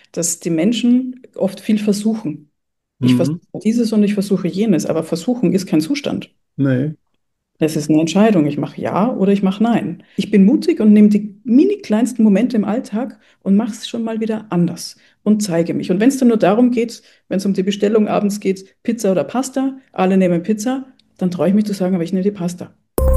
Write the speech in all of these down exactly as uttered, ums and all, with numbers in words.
dass die Menschen oft viel versuchen. Ich versuche Mhm. dieses und ich versuche jenes, aber Versuchen ist kein Zustand. Nee. Das ist eine Entscheidung. Ich mache ja oder ich mache nein. Ich bin mutig und nehme die mini kleinsten Momente im Alltag und mache es schon mal wieder anders und zeige mich. Und wenn es dann nur darum geht, wenn es um die Bestellung abends geht, Pizza oder Pasta, alle nehmen Pizza, dann traue ich mich zu sagen, aber ich nehme die Pasta.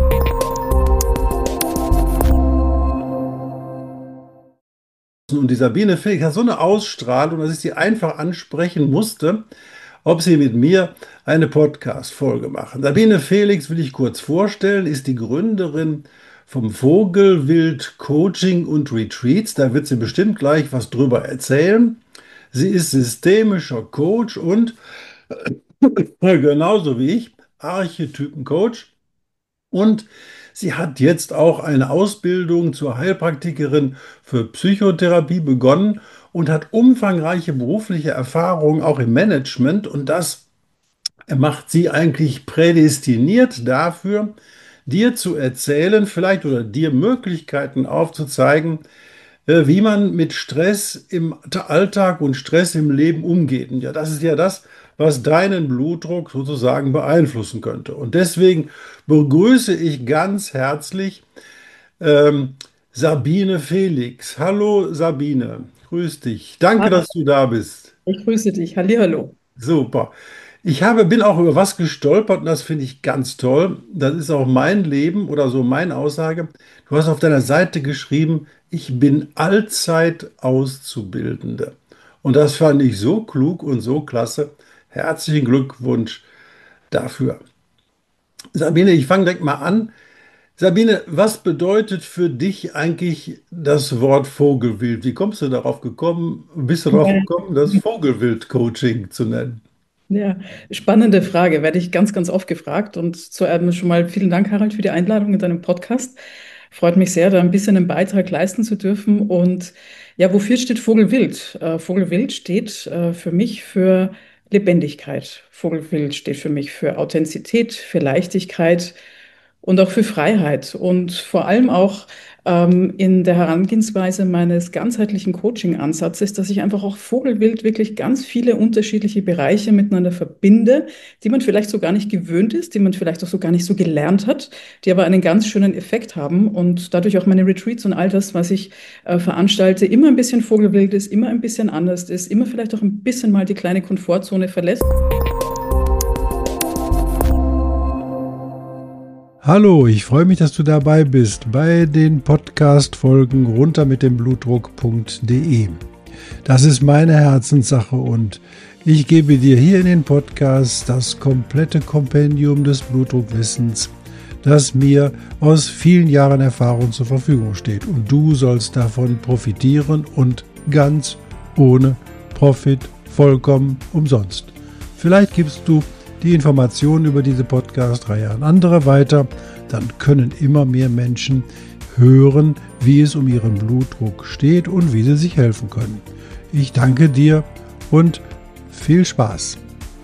Und die Sabine Felix hat so eine Ausstrahlung, dass ich sie einfach ansprechen musste, ob sie mit mir eine Podcast-Folge machen. Sabine Felix, will ich kurz vorstellen, ist die Gründerin vom Vogelwild Coaching und Retreats. Da wird sie bestimmt gleich was drüber erzählen. Sie ist systemischer Coach und genauso wie ich Archetypencoach. Und sie hat jetzt auch eine Ausbildung zur Heilpraktikerin für Psychotherapie begonnen und hat umfangreiche berufliche Erfahrungen auch im Management. Und das macht sie eigentlich prädestiniert dafür, dir zu erzählen, vielleicht oder dir Möglichkeiten aufzuzeigen, äh, wie man mit Stress im Alltag und Stress im Leben umgeht. Und ja, das ist ja das, was deinen Blutdruck sozusagen beeinflussen könnte. Und deswegen begrüße ich ganz herzlich ähm, Sabine Felix. Hallo Sabine, grüß dich. Danke, Hi, dass du da bist. ich grüße dich. Hallihallo. Super. Ich habe, bin auch über was gestolpert und das finde ich ganz toll. Das ist auch mein Leben oder so meine Aussage. Du hast auf deiner Seite geschrieben, ich bin allzeit Auszubildende. Und das fand ich so klug und so klasse. Herzlichen Glückwunsch dafür. Sabine, ich fange direkt mal an. Sabine, was bedeutet für dich eigentlich das Wort Vogelwild? Wie kommst du darauf gekommen? Bist du darauf gekommen, das Vogelwild-Coaching zu nennen? Ja, spannende Frage, werde ich ganz, ganz oft gefragt. Und zuerst schon mal vielen Dank, Harald, für die Einladung in deinem Podcast. Freut mich sehr, da ein bisschen einen Beitrag leisten zu dürfen. Und ja, wofür steht Vogelwild? Äh, Vogelwild steht äh, für mich für Lebendigkeit. Vogelwild steht für mich für Authentizität, für Leichtigkeit und auch für Freiheit. Und vor allem auch ähm, in der Herangehensweise meines ganzheitlichen Coaching-Ansatzes, dass ich einfach auch Vogelwild wirklich ganz viele unterschiedliche Bereiche miteinander verbinde, die man vielleicht so gar nicht gewöhnt ist, die man vielleicht auch so gar nicht so gelernt hat, die aber einen ganz schönen Effekt haben und dadurch auch meine Retreats und all das, was ich äh, veranstalte, immer ein bisschen Vogelwild ist, immer ein bisschen anders ist, immer vielleicht auch ein bisschen mal die kleine Komfortzone verlässt. Hallo, ich freue mich, dass du dabei bist bei den Podcast-Folgen runter mit dem Blutdruck punkt de. Das ist meine Herzenssache und ich gebe dir hier in den Podcast das komplette Kompendium des Blutdruckwissens, das mir aus vielen Jahren Erfahrung zur Verfügung steht. Und du sollst davon profitieren und ganz ohne Profit, vollkommen umsonst. Vielleicht gibst du die Informationen über diese Podcast-Reihe an andere weiter, dann können immer mehr Menschen hören, wie es um ihren Blutdruck steht und wie sie sich helfen können. Ich danke dir und viel Spaß.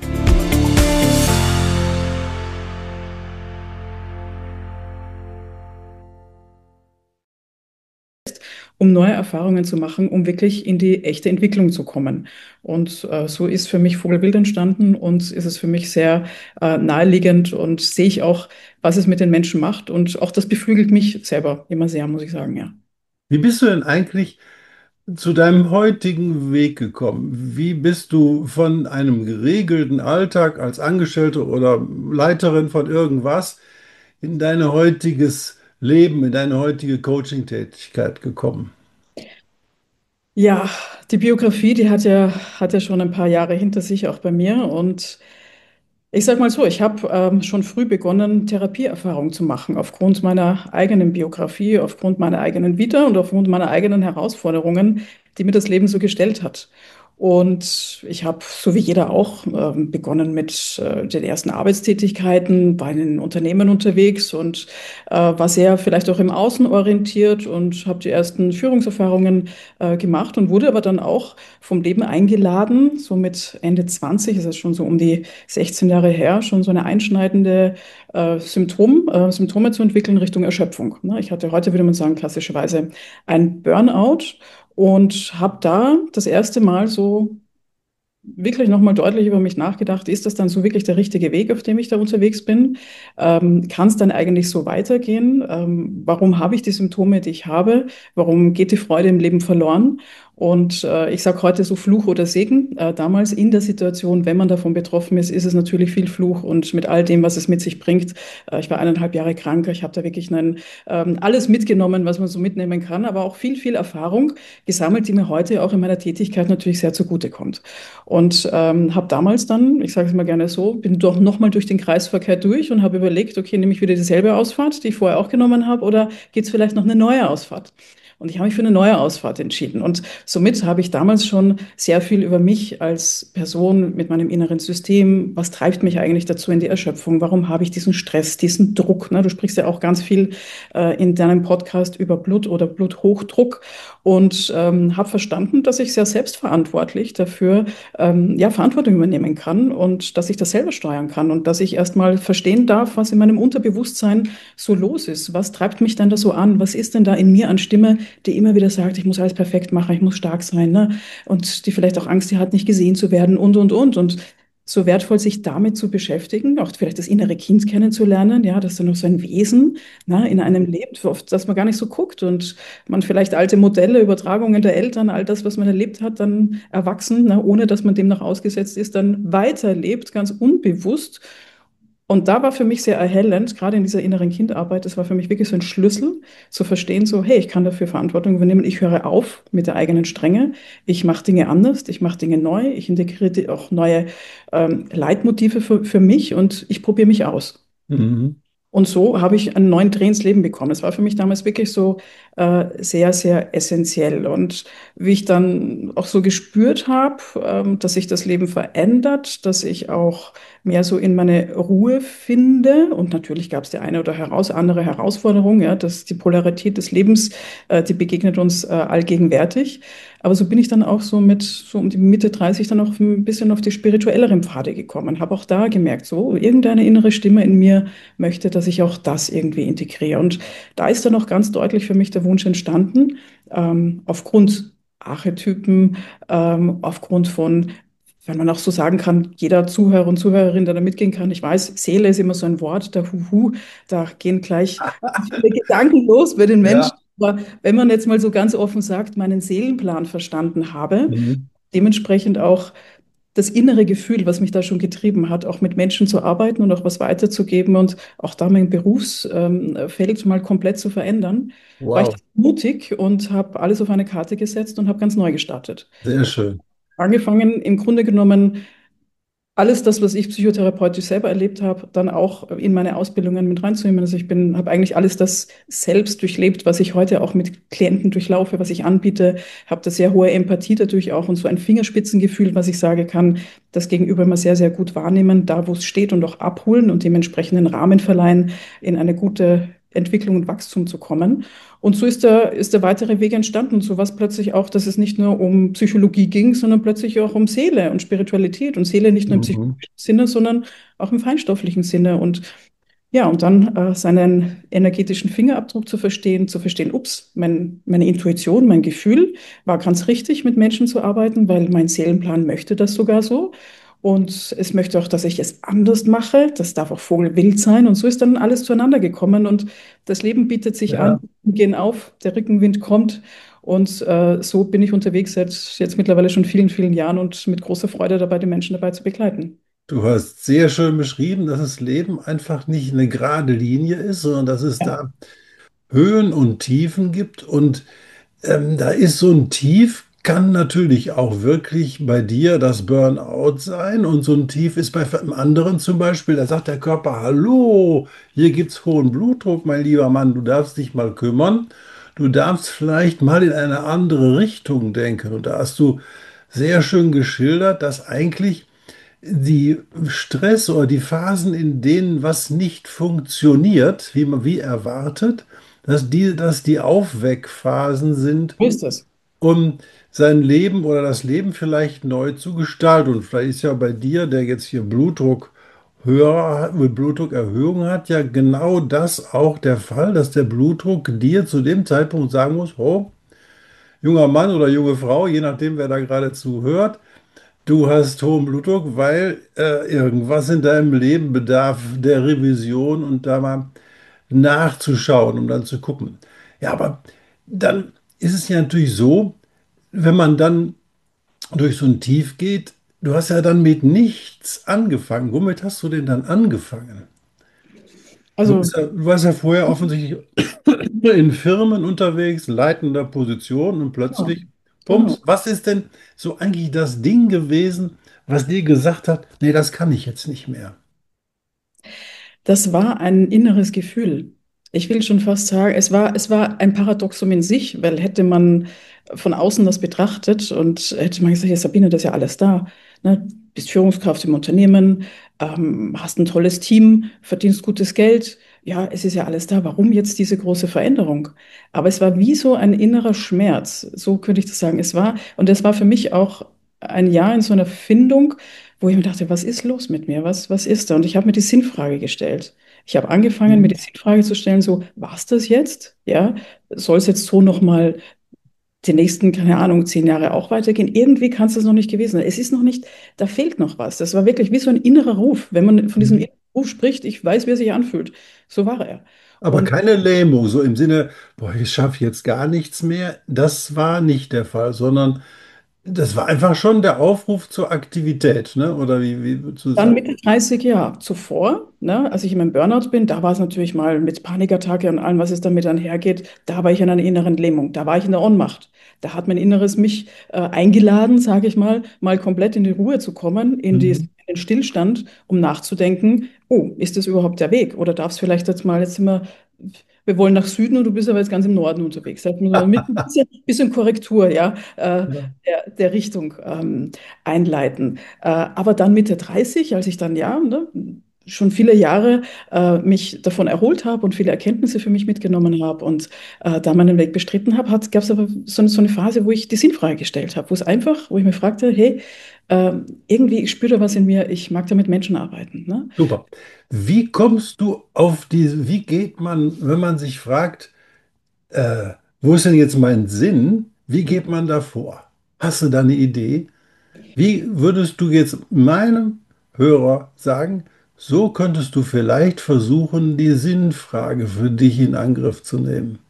Um neue Erfahrungen zu machen, um wirklich in die echte Entwicklung zu kommen. Und äh, so ist für mich Vogelwild entstanden und ist es für mich sehr äh, naheliegend und sehe ich auch, was es mit den Menschen macht. Und auch das beflügelt mich selber immer sehr, muss ich sagen, ja. Wie bist du denn eigentlich zu deinem heutigen Weg gekommen? Wie bist du von einem geregelten Alltag als Angestellte oder Leiterin von irgendwas in dein heutiges Leben, in deine heutige Coaching-Tätigkeit gekommen? Ja, die Biografie, die hat ja, hat ja schon ein paar Jahre hinter sich, auch bei mir. Und ich sag mal so, ich habe ähm, schon früh begonnen, Therapieerfahrung zu machen, aufgrund meiner eigenen Biografie, aufgrund meiner eigenen Vita und aufgrund meiner eigenen Herausforderungen, die mir das Leben so gestellt hat. Und ich habe, so wie jeder auch, ähm, begonnen mit äh, den ersten Arbeitstätigkeiten, war in den Unternehmen unterwegs und äh, war sehr vielleicht auch im Außen orientiert und habe die ersten Führungserfahrungen äh, gemacht und wurde aber dann auch vom Leben eingeladen, so mit Ende zwanzig, ist das schon so um die sechzehn Jahre her, schon so eine einschneidende äh, Symptom, äh, Symptome zu entwickeln Richtung Erschöpfung. Ne? Ich hatte heute, würde man sagen, klassischerweise ein Burnout und habe da das erste Mal so wirklich nochmal deutlich über mich nachgedacht, ist das dann so wirklich der richtige Weg, auf dem ich da unterwegs bin? Ähm, kann es dann eigentlich so weitergehen? Ähm, warum habe ich die Symptome, die ich habe? Warum geht die Freude im Leben verloren? Und äh, ich sage heute so Fluch oder Segen. Äh, damals in der Situation, wenn man davon betroffen ist, ist es natürlich viel Fluch und mit all dem, was es mit sich bringt. Äh, ich war eineinhalb Jahre krank, ich habe da wirklich einen, ähm, alles mitgenommen, was man so mitnehmen kann, aber auch viel, viel Erfahrung gesammelt, die mir heute auch in meiner Tätigkeit natürlich sehr zugutekommt. Und ähm, habe damals dann, ich sage es mal gerne so, bin doch nochmal durch den Kreisverkehr durch und habe überlegt, okay, nehme ich wieder dieselbe Ausfahrt, die ich vorher auch genommen habe, oder gibt es vielleicht noch eine neue Ausfahrt? Und ich habe mich für eine neue Ausfahrt entschieden. Und somit habe ich damals schon sehr viel über mich als Person mit meinem inneren System, was treibt mich eigentlich dazu in die Erschöpfung? Warum habe ich diesen Stress, diesen Druck? Ne? Du sprichst ja auch ganz viel äh, in deinem Podcast über Blut oder Bluthochdruck und ähm, habe verstanden, dass ich sehr selbstverantwortlich dafür ähm, ja, Verantwortung übernehmen kann und dass ich das selber steuern kann und dass ich erstmal verstehen darf, was in meinem Unterbewusstsein so los ist. Was treibt mich denn da so an? Was ist denn da in mir an Stimme, die immer wieder sagt, ich muss alles perfekt machen, ich muss stark sein, ne? Und die vielleicht auch Angst hat, nicht gesehen zu werden und, und, und. Und so wertvoll, sich damit zu beschäftigen, auch vielleicht das innere Kind kennenzulernen, ja, dass da noch so ein Wesen, ne, in einem lebt, auf das man gar nicht so guckt und man vielleicht alte Modelle, Übertragungen der Eltern, all das, was man erlebt hat, dann erwachsen, ne, ohne dass man dem noch ausgesetzt ist, dann weiterlebt, ganz unbewusst. Und da war für mich sehr erhellend, gerade in dieser inneren Kindarbeit, das war für mich wirklich so ein Schlüssel, zu verstehen, so, hey, ich kann dafür Verantwortung übernehmen, ich höre auf mit der eigenen Strenge, ich mache Dinge anders, ich mache Dinge neu, ich integriere auch neue ähm, Leitmotive für, für mich und ich probiere mich aus. Mhm. Und so habe ich einen neuen Dreh ins Leben bekommen. Das war für mich damals wirklich so äh, sehr, sehr essentiell. Und wie ich dann auch so gespürt habe, ähm, dass sich das Leben verändert, dass ich auch mehr so in meine Ruhe finde. Und natürlich gab es die eine oder heraus andere Herausforderung, ja, dass die Polarität des Lebens, äh, die begegnet uns äh, allgegenwärtig. Aber so bin ich dann auch so mit so um die Mitte dreißig dann auch ein bisschen auf die spirituelleren Pfade gekommen. Habe auch da gemerkt, so irgendeine innere Stimme in mir möchte, dass ich auch das irgendwie integriere. Und da ist dann auch ganz deutlich für mich der Wunsch entstanden, ähm, aufgrund Archetypen, ähm, aufgrund von, wenn man auch so sagen kann, jeder Zuhörer und Zuhörerin, der da mitgehen kann. Ich weiß, Seele ist immer so ein Wort, der Huhu, da gehen gleich viele Gedanken los bei den Menschen. Ja. Aber wenn man jetzt mal so ganz offen sagt, meinen Seelenplan verstanden habe, Mhm. dementsprechend auch das innere Gefühl, was mich da schon getrieben hat, auch mit Menschen zu arbeiten und auch was weiterzugeben und auch da mein Berufsfeld mal komplett zu verändern, war ich Wow, mutig und habe alles auf eine Karte gesetzt und habe ganz neu gestartet. sehr schön. Angefangen im Grunde genommen alles das, was ich psychotherapeutisch selber erlebt habe, dann auch in meine Ausbildungen mit reinzunehmen. Also ich bin, habe eigentlich alles das selbst durchlebt, was ich heute auch mit Klienten durchlaufe, was ich anbiete, habe da sehr hohe Empathie dadurch auch und so ein Fingerspitzengefühl, was ich sage kann, das Gegenüber immer sehr, sehr gut wahrnehmen, da wo es steht und auch abholen und dementsprechenden Rahmen verleihen, in eine gute Entwicklung und Wachstum zu kommen. Und so ist der, ist der weitere Weg entstanden. Und so war es plötzlich auch, dass es nicht nur um Psychologie ging, sondern plötzlich auch um Seele und Spiritualität. Und Seele nicht nur im Mhm. psychologischen Sinne, sondern auch im feinstofflichen Sinne. Und ja, und dann äh, seinen energetischen Fingerabdruck zu verstehen, zu verstehen, ups, mein, meine Intuition, mein Gefühl war ganz richtig, mit Menschen zu arbeiten, weil mein Seelenplan möchte das sogar so. Und es möchte auch, dass ich es anders mache. Das darf auch vogelwild sein. Und so ist dann alles zueinander gekommen. Und das Leben bietet sich an, Ja, wir gehen auf, der Rückenwind kommt. Und äh, so bin ich unterwegs seit jetzt mittlerweile schon vielen, vielen Jahren und mit großer Freude dabei, die Menschen dabei zu begleiten. du hast sehr schön beschrieben, dass das Leben einfach nicht eine gerade Linie ist, sondern dass es Ja, da Höhen und Tiefen gibt. Und ähm, da ist so ein Tief, kann natürlich auch wirklich bei dir das Burnout sein. Und so ein Tief ist bei einem anderen zum Beispiel, da sagt der Körper, hallo, hier gibt es hohen Blutdruck, mein lieber Mann, du darfst dich mal kümmern. Du darfst vielleicht mal in eine andere Richtung denken. Und da hast du sehr schön geschildert, dass eigentlich die Stress oder die Phasen, in denen was nicht funktioniert, wie man wie erwartet, dass die, dass die Aufweckphasen sind, so ist es. um sein Leben oder das Leben vielleicht neu zu gestalten. Und vielleicht ist ja bei dir, der jetzt hier Blutdruck höher hat, mit Blutdruckerhöhung hat, ja genau das auch der Fall, dass der Blutdruck dir zu dem Zeitpunkt sagen muss, oh, junger Mann oder junge Frau, je nachdem, wer da gerade zuhört, du hast hohen Blutdruck, weil äh, irgendwas in deinem Leben bedarf der Revision und da mal nachzuschauen, um dann zu gucken. Ja, aber dann ist es ja natürlich so, wenn man dann durch so ein Tief geht, du hast ja dann mit nichts angefangen. Womit hast du denn dann angefangen? Du Also, bist ja, du warst ja vorher offensichtlich in Firmen unterwegs, leitender Position und ja, plötzlich, genau. Bums, was ist denn so eigentlich das Ding gewesen, was dir gesagt hat, nee, das kann ich jetzt nicht mehr? Das war ein inneres Gefühl. Ich will schon fast sagen, es war, es war ein Paradoxum in sich, weil hätte man von außen das betrachtet und hätte man gesagt, ja, Sabine, das ist ja alles da. Ne? Bist Führungskraft im Unternehmen, ähm, hast ein tolles Team, verdienst gutes Geld. Ja, es ist ja alles da. Warum jetzt diese große Veränderung? Aber es war wie so ein innerer Schmerz. So könnte ich das sagen. Es war, und es war für mich auch ein Jahr in so einer Findung, wo ich mir dachte, was ist los mit mir? Was, was ist da? Und ich habe mir die Sinnfrage gestellt. Ich habe angefangen, mir die Mhm. Sinnfrage zu stellen, so, war's das jetzt? Ja, soll es jetzt so nochmal die nächsten, keine Ahnung, zehn Jahre auch weitergehen? Irgendwie kann es das noch nicht gewesen sein. Es ist noch nicht, da fehlt noch was. Das war wirklich wie so ein innerer Ruf. Wenn man von diesem Mhm. inneren Ruf spricht, ich weiß, wie er sich anfühlt. So war er. Aber Und keine Lähmung, so im Sinne, boah, ich schaffe jetzt gar nichts mehr. Das war nicht der Fall, sondern das war einfach schon der Aufruf zur Aktivität, ne? Oder wie, wie würdest du dann sagen? Mitte dreißig, ja, zuvor, ne, als ich in meinem Burnout bin, da war es natürlich mal mit Panikattacke und allem, was es damit einhergeht, da war ich in einer inneren Lähmung, da war ich in der Ohnmacht. Da hat mein Inneres mich äh, eingeladen, sage ich mal, mal komplett in die Ruhe zu kommen, in die, in Mhm. den Stillstand, um nachzudenken, oh, ist das überhaupt der Weg? Oder darf es vielleicht jetzt mal, jetzt sind wir, wir wollen nach Süden und du bist aber jetzt ganz im Norden unterwegs. Da hat man so mit ein bisschen, bisschen Korrektur, ja, äh, Ja. der, der Richtung ähm, einleiten. Äh, aber dann Mitte dreißig, als ich dann ja ne, schon viele Jahre äh, mich davon erholt habe und viele Erkenntnisse für mich mitgenommen habe und äh, da meinen Weg bestritten habe, gab es aber so, so eine Phase, wo ich die Sinnfrage gestellt habe, wo es einfach, wo ich mir fragte, hey, äh, irgendwie, ich spüre da was in mir, ich mag da mit Menschen arbeiten. Ne? Super. Wie kommst du auf diese, wie geht man, wenn man sich fragt, äh, wo ist denn jetzt mein Sinn? Wie geht man da vor? Hast du da eine Idee? Wie würdest du jetzt meinem Hörer sagen, so könntest du vielleicht versuchen, die Sinnfrage für dich in Angriff zu nehmen?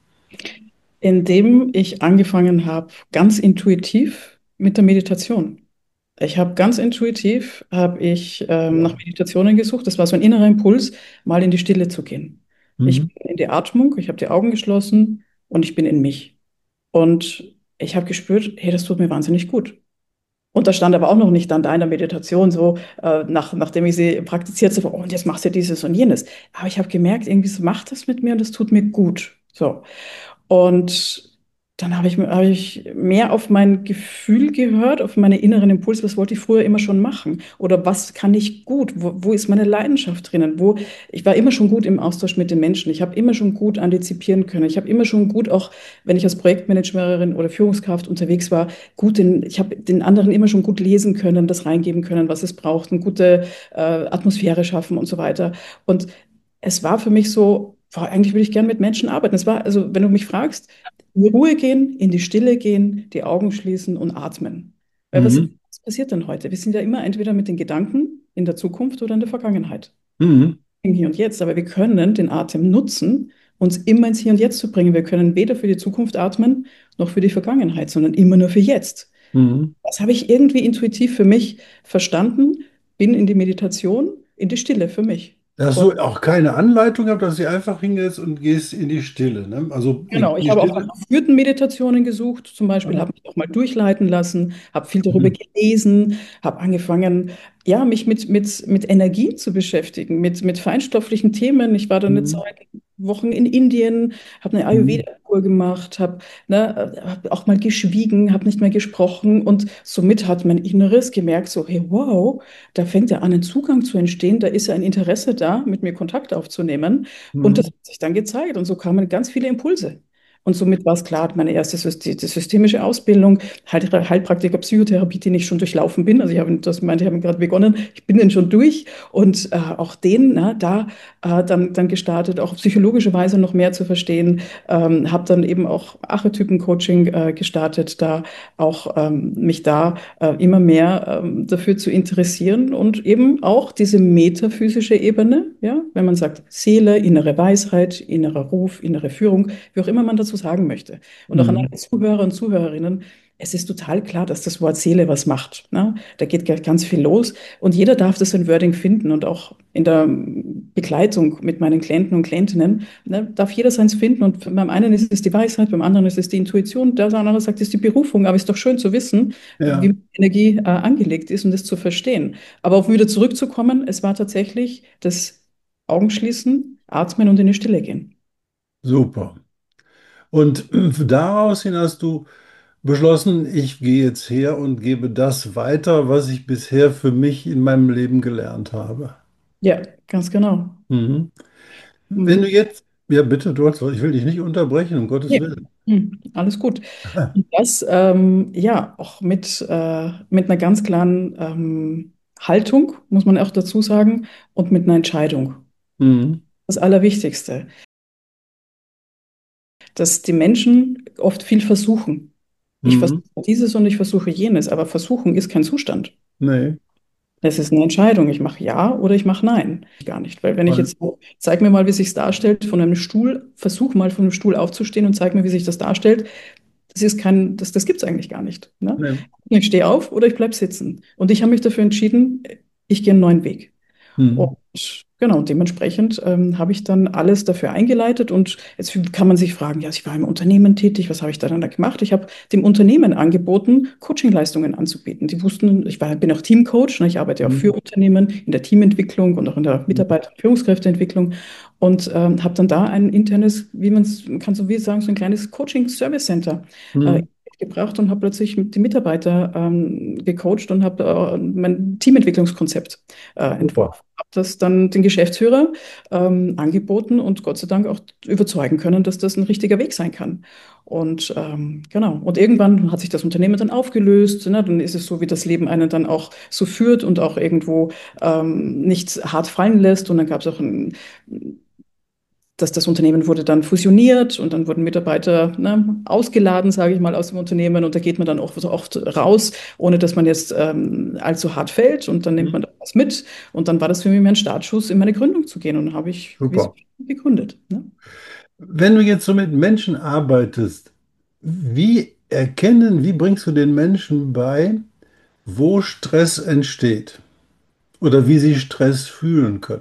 Indem ich angefangen habe, ganz intuitiv mit der Meditation. Ich habe ganz intuitiv, habe ich ähm, nach Ja. Meditationen gesucht. Das war so ein innerer Impuls, mal in die Stille zu gehen. Ich Mhm. bin in die Atmung, ich habe die Augen geschlossen und ich bin in mich. Und ich habe gespürt, hey, das tut mir wahnsinnig gut. Und da stand aber auch noch nicht dann da in der Meditation so, äh, nach, nachdem ich sie praktiziert habe, oh, und jetzt machst du dieses und jenes. Aber ich habe gemerkt, irgendwie so macht das mit mir und das tut mir gut. So. Und dann habe ich, hab ich mehr auf mein Gefühl gehört, auf meine inneren Impulse. Was wollte ich früher immer schon machen? Oder was kann ich gut? Wo, wo ist meine Leidenschaft drinnen? Wo, ich war immer schon gut im Austausch mit den Menschen. Ich habe immer schon gut antizipieren können. Ich habe immer schon gut, auch wenn ich als Projektmanagerin oder Führungskraft unterwegs war, gut den, ich habe den anderen immer schon gut lesen können, das reingeben können, was es braucht, eine gute äh, Atmosphäre schaffen und so weiter. Und es war für mich so, boah, eigentlich würde ich gern mit Menschen arbeiten. Es war, also wenn du mich fragst, in die Ruhe gehen, in die Stille gehen, die Augen schließen und atmen. Weil was, Mhm. was passiert denn heute? Wir sind ja immer entweder mit den Gedanken in der Zukunft oder in der Vergangenheit. Mhm. Im Hier und Jetzt. Aber wir können den Atem nutzen, uns immer ins Hier und Jetzt zu bringen. Wir können weder für die Zukunft atmen, noch für die Vergangenheit, sondern immer nur für jetzt. Mhm. Das habe ich irgendwie intuitiv für mich verstanden, bin in die Meditation, in die Stille für mich. Da hast Und du auch keine Anleitung gehabt, dass du einfach hingehst und gehst in die Stille, ne? Also in genau, ich die habe auch nach Stille. geführten Meditationen gesucht, zum Beispiel, Ja. habe mich auch mal durchleiten lassen, habe viel darüber Mhm. gelesen, habe angefangen, ja, mich mit, mit, mit Energie zu beschäftigen, mit, mit feinstofflichen Themen. Ich war dann eine Mhm. Zeit Wochen in Indien, habe eine Mhm. Ayurveda-Kur gemacht, habe ne, hab auch mal geschwiegen, habe nicht mehr gesprochen und somit hat mein Inneres gemerkt, so, hey, wow, da fängt ja an, ein Zugang zu entstehen, da ist ja ein Interesse da, mit mir Kontakt aufzunehmen. Und das Mhm. hat sich dann gezeigt. Und so kamen ganz viele Impulse. Und somit war es klar, meine erste Syste- die systemische Ausbildung, Heil Heilpraktiker Psychotherapie, den ich schon durchlaufen bin. Also ich habe, das meinte, ich habe gerade begonnen, ich bin den schon durch und äh, auch den, ne, da äh, dann, dann gestartet, auch auf psychologische Weise noch mehr zu verstehen. Ähm, habe dann eben auch Archetypen-Coaching äh, gestartet, da auch ähm, mich da äh, immer mehr ähm, dafür zu interessieren und eben auch diese metaphysische Ebene, ja, wenn man sagt Seele, innere Weisheit, innerer Ruf, innere Führung, wie auch immer man dazu sagen möchte. Und auch an Mhm. alle Zuhörer und Zuhörerinnen, es ist total klar, dass das Wort Seele was macht. Ne? Da geht gleich ganz viel los und jeder darf das in Wording finden und auch in der Begleitung mit meinen Klienten und Klientinnen ne, darf jeder seins finden und beim einen ist es die Weisheit, beim anderen ist es die Intuition, der andere sagt, es ist die Berufung, aber es ist doch schön zu wissen, Ja, wie Energie äh, angelegt ist und das zu verstehen. Aber auch wieder zurückzukommen, es war tatsächlich das Augenschließen, Atmen und in die Stille gehen. super. Und daraus hin hast du beschlossen, ich gehe jetzt her und gebe das weiter, was ich bisher für mich in meinem Leben gelernt habe. Ja, ganz genau. Mhm. Wenn du Mhm. jetzt, ja bitte, du hast, ich will dich nicht unterbrechen, um Gottes Ja. Willen. Mhm. Alles gut. Und das, ähm, ja, auch mit, äh, mit einer ganz klaren ähm, Haltung, muss man auch dazu sagen, und mit einer Entscheidung. Mhm. Das Allerwichtigste, dass die Menschen oft viel versuchen. Ich versuche Mhm. dieses und ich versuche jenes, aber versuchen ist kein Zustand. Nee, Es ist eine Entscheidung. Ich mache ja oder ich mache nein. Gar nicht. Weil wenn ich weil, jetzt, zeig mir mal, wie sich darstellt von einem Stuhl, versuch mal von einem Stuhl aufzustehen und zeig mir, wie sich das darstellt. Das ist kein, das, das gibt es eigentlich gar nicht. Ne? nee. Ich stehe auf oder ich bleibe sitzen. Und ich habe mich dafür entschieden, ich gehe einen neuen Weg. Und Mhm. genau, dementsprechend ähm, habe ich dann alles dafür eingeleitet. Und jetzt kann man sich fragen, ja, ich war im Unternehmen tätig, was habe ich da dann da gemacht? Ich habe dem Unternehmen angeboten, Coachingleistungen anzubieten. Die wussten, ich war, bin auch Teamcoach, ne, ich arbeite auch für Mhm. Unternehmen in der Teamentwicklung und auch in der Mhm. Mitarbeiter- und Führungskräfteentwicklung und ähm, habe dann da ein internes, wie man es, man kann so wie sagen, so ein kleines Coaching-Service-Center äh, Mhm. gebracht und habe plötzlich die Mitarbeiter ähm, gecoacht und habe äh, mein Teamentwicklungskonzept äh, Super. entworfen. Habe das dann den Geschäftsführer ähm, angeboten und Gott sei Dank auch überzeugen können, dass das ein richtiger Weg sein kann. Und ähm, genau, und irgendwann hat sich das Unternehmen dann aufgelöst. Ne? Dann ist es so, wie das Leben einen dann auch so führt und auch irgendwo ähm, nicht hart fallen lässt. Und dann gab es auch ein, dass das Unternehmen wurde dann fusioniert und dann wurden Mitarbeiter ne, ausgeladen, sage ich mal, aus dem Unternehmen und da geht man dann auch so oft raus, ohne dass man jetzt ähm, allzu hart fällt und dann nimmt man Mhm. da was mit und dann war das für mich mein Startschuss, in meine Gründung zu gehen und dann habe ich Super. Vision gegründet. Ne? Wenn du jetzt so mit Menschen arbeitest, wie erkennen, wie bringst du den Menschen bei, wo Stress entsteht oder wie sie Stress fühlen können?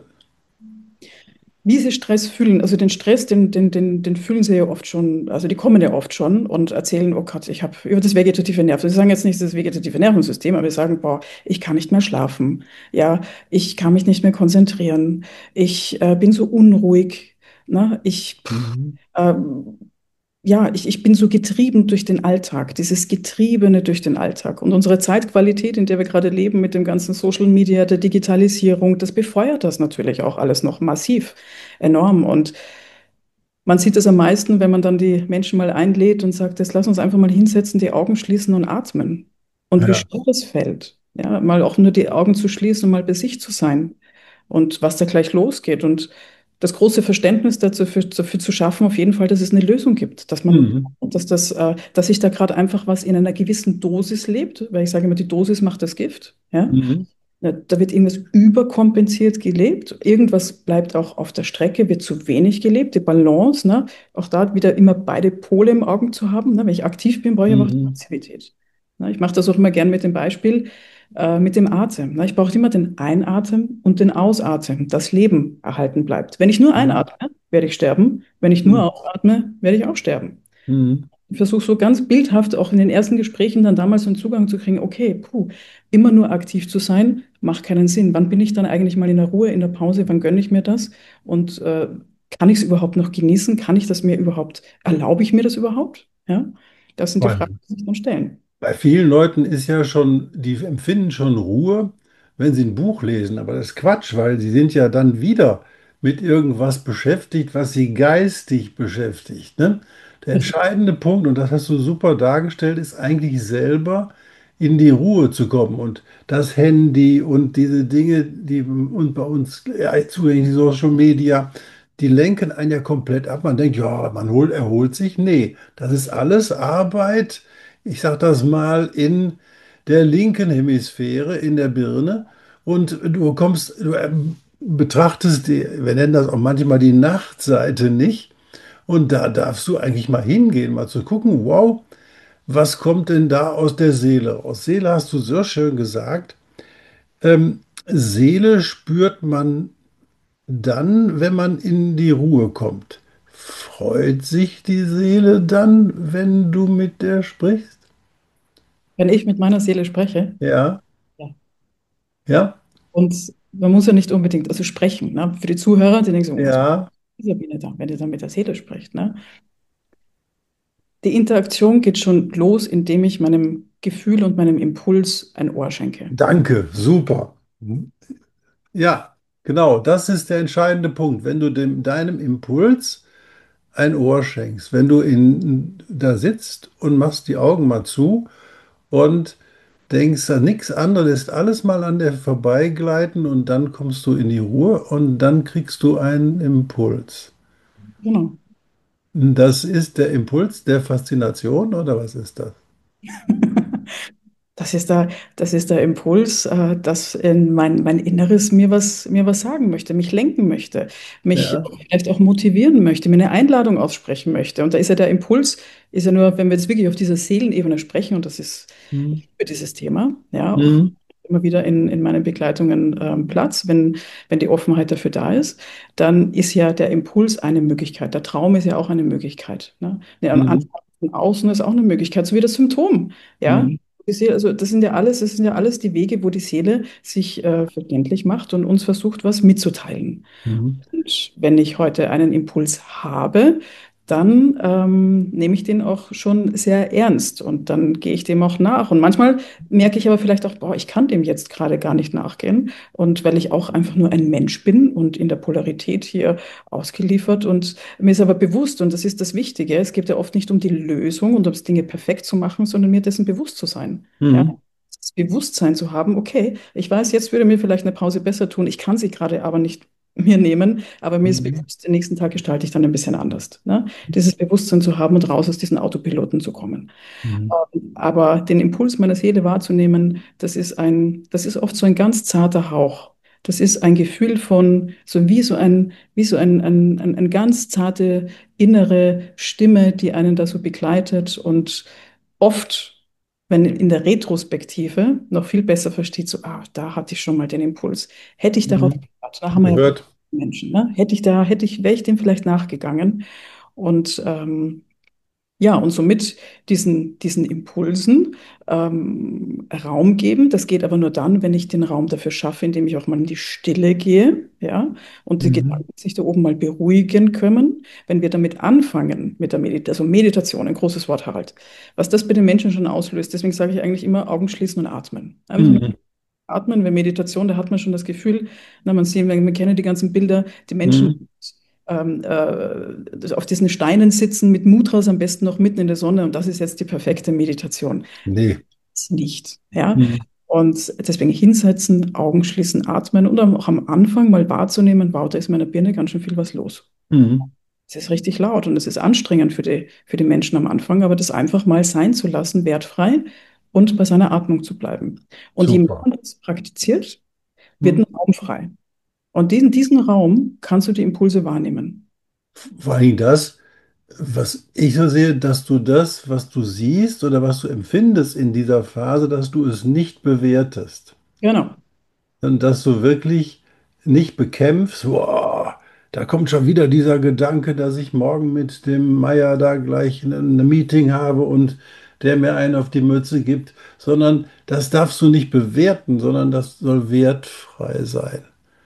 Wie sie Stress fühlen, also den Stress, den, den, den, den fühlen sie ja oft schon, also die kommen ja oft schon und erzählen, oh Gott, ich habe über das vegetative Nervensystem, sie sagen jetzt nicht das vegetative Nervensystem, aber sie sagen, boah, ich kann nicht mehr schlafen, ja, ich kann mich nicht mehr konzentrieren, ich äh, bin so unruhig, ne? Ich, pff, Mhm. ähm, ja, ich, ich bin so getrieben durch den Alltag, dieses Getriebene durch den Alltag. Und unsere Zeitqualität, in der wir gerade leben, mit dem ganzen Social Media, der Digitalisierung, das befeuert das natürlich auch alles noch massiv, enorm. Und man sieht es am meisten, wenn man dann die Menschen mal einlädt und sagt, jetzt lass uns einfach mal hinsetzen, die Augen schließen und atmen. Und wie Ja. schwer das fällt. Ja, mal auch nur die Augen zu schließen und mal bei sich zu sein. Und was da gleich losgeht. Und das große Verständnis dazu für, dafür zu schaffen, auf jeden Fall, dass es eine Lösung gibt. Dass man, Mhm. dass das, äh, dass sich da gerade einfach was in einer gewissen Dosis lebt, weil ich sage immer, die Dosis macht das Gift. Ja? Mhm. Ja, da wird irgendwas überkompensiert gelebt. Irgendwas bleibt auch auf der Strecke, wird zu wenig gelebt. Die Balance, ne? Auch da wieder immer beide Pole im Auge zu haben. Ne? Wenn ich aktiv bin, brauche ich aber auch die Mhm. Passivität. Ne? Ich mache das auch immer gern mit dem Beispiel äh, mit dem Atem. Ne? Ich brauche immer den Einatmen und den Ausatmen, dass Leben erhalten bleibt. Wenn ich nur Mhm. einatme, werde ich sterben. Wenn ich nur Mhm. ausatme, werde ich auch sterben. Mhm. Ich versuche so ganz bildhaft auch in den ersten Gesprächen dann damals so einen Zugang zu kriegen, okay, puh, immer nur aktiv zu sein, macht keinen Sinn. Wann bin ich dann eigentlich mal in der Ruhe, in der Pause, wann gönne ich mir das? Und äh, kann ich es überhaupt noch genießen? Kann ich das mir überhaupt, erlaube ich mir das überhaupt? Ja, das sind die Fragen, Weil die sich dann stellen. bei vielen Leuten ist ja schon, die empfinden schon Ruhe, wenn sie ein Buch lesen, aber das ist Quatsch, weil sie sind ja dann wieder mit irgendwas beschäftigt, was sie geistig beschäftigt, ne? Der entscheidende Punkt, und das hast du super dargestellt, ist eigentlich selber in die Ruhe zu kommen. Und das Handy und diese Dinge, die und bei uns ja, zugänglich, die Social Media, die lenken einen ja komplett ab. Man denkt, ja, man holt, erholt sich. Nee, das ist alles Arbeit, ich sage das mal, in der linken Hemisphäre, in der Birne. Und du kommst, du ähm, betrachtest die, wir nennen das auch manchmal die Nachtseite nicht. Und da darfst du eigentlich mal hingehen, mal zu gucken, wow, was kommt denn da aus der Seele? Aus Seele hast du so schön gesagt. Ähm, Seele spürt man dann, wenn man in die Ruhe kommt. Freut sich die Seele dann, wenn du mit der sprichst? Wenn ich mit meiner Seele spreche, Ja, ja. ja, Und man muss ja nicht unbedingt, also sprechen, ne? Für die Zuhörer, die denken so, was macht ja. die Sabine da, wenn die dann mit der Seele spricht, ne? Die Interaktion geht schon los, indem ich meinem Gefühl und meinem Impuls ein Ohr schenke. Danke, super. Ja, genau, das ist der entscheidende Punkt. Wenn du dem, deinem Impuls ein Ohr schenkst, wenn du in, da sitzt und machst die Augen mal zu und denkst an nichts anderes, lässt alles mal an dir vorbeigleiten und dann kommst du in die Ruhe und dann kriegst du einen Impuls. Genau. Das ist der Impuls der Faszination oder was ist das? Das ist der, das ist der Impuls, äh, dass in mein, mein Inneres mir was, mir was sagen möchte, mich lenken möchte, mich Ja. vielleicht auch motivieren möchte, mir eine Einladung aussprechen möchte. Und da ist ja der Impuls, ist ja nur, wenn wir jetzt wirklich auf dieser Seelenebene sprechen, und das ist Mhm. für dieses Thema, ja, auch Mhm. immer wieder in, in meinen Begleitungen ähm, Platz, wenn, wenn die Offenheit dafür da ist, dann ist ja der Impuls eine Möglichkeit. Der Traum ist ja auch eine Möglichkeit. Ne? Ja, am Mhm. Anfang von außen ist auch eine Möglichkeit, so wie das Symptom. Ja, Mhm. die Seele, also das sind ja alles, das sind ja alles die Wege, wo die Seele sich äh, verständlich macht und uns versucht, was mitzuteilen. Mhm. Und wenn ich heute einen Impuls habe, dann ähm, nehme ich den auch schon sehr ernst und dann gehe ich dem auch nach. Und manchmal merke ich aber vielleicht auch, boah, ich kann dem jetzt gerade gar nicht nachgehen. Und weil ich auch einfach nur ein Mensch bin und in der Polarität hier ausgeliefert und mir ist aber bewusst, und das ist das Wichtige, es geht ja oft nicht um die Lösung und ums Dinge perfekt zu machen, sondern mir dessen bewusst zu sein. Ja? Mhm. Das Bewusstsein zu haben, okay, ich weiß, jetzt würde mir vielleicht eine Pause besser tun, ich kann sie gerade aber nicht mir nehmen, aber mir ist Mhm. bewusst, den nächsten Tag gestalte ich dann ein bisschen anders. Ne? Dieses Bewusstsein zu haben und raus aus diesen Autopiloten zu kommen. Mhm. Aber den Impuls meiner Seele wahrzunehmen, das ist ein, das ist oft so ein ganz zarter Hauch. Das ist ein Gefühl von, so wie so ein, wie so ein, ein, ein, ein ganz zarte innere Stimme, die einen da so begleitet und oft, wenn in der Retrospektive noch viel besser versteht, so, ah, da hatte ich schon mal den Impuls. Hätte ich darauf Mhm. gehört, da haben wir ja Gehört. Menschen, ne? Hätte ich da, hätte ich, wäre ich dem vielleicht nachgegangen. Und ähm, ja, und somit diesen, diesen Impulsen ähm, Raum geben. Das geht aber nur dann, wenn ich den Raum dafür schaffe, indem ich auch mal in die Stille gehe, ja, und die Mhm. Gedanken sich da oben mal beruhigen können. Wenn wir damit anfangen, mit der Meditation, also Meditation, ein großes Wort, Harald, was das bei den Menschen schon auslöst, deswegen sage ich eigentlich immer Augen schließen und atmen. Einfach mal Mhm. atmen, weil Meditation, da hat man schon das Gefühl, na, man sieht, man, man kennt ja die ganzen Bilder, die Menschen Mhm. ähm, äh, auf diesen Steinen sitzen, mit Mudras am besten noch mitten in der Sonne und das ist jetzt die perfekte Meditation. Nee. Ist nicht, ja. Mhm. Und deswegen hinsetzen, Augen schließen, atmen und auch am Anfang mal wahrzunehmen, wow, da ist in meiner Birne ganz schön viel was los. Mhm. Es ist richtig laut und es ist anstrengend für die, für die Menschen am Anfang, aber das einfach mal sein zu lassen, wertfrei und bei seiner Atmung zu bleiben. Und je mehr Super. man das praktiziert, wird Mhm. ein Raum frei. Und diesen, diesen Raum kannst du die Impulse wahrnehmen. Vor allem das, was ich so sehe, dass du das, was du siehst oder was du empfindest in dieser Phase, dass du es nicht bewertest. Genau. Und dass du wirklich nicht bekämpfst, boah, da kommt schon wieder dieser Gedanke, dass ich morgen mit dem Meier da gleich ein ein Meeting habe und der mir einen auf die Mütze gibt, sondern das darfst du nicht bewerten, sondern das soll wertfrei sein.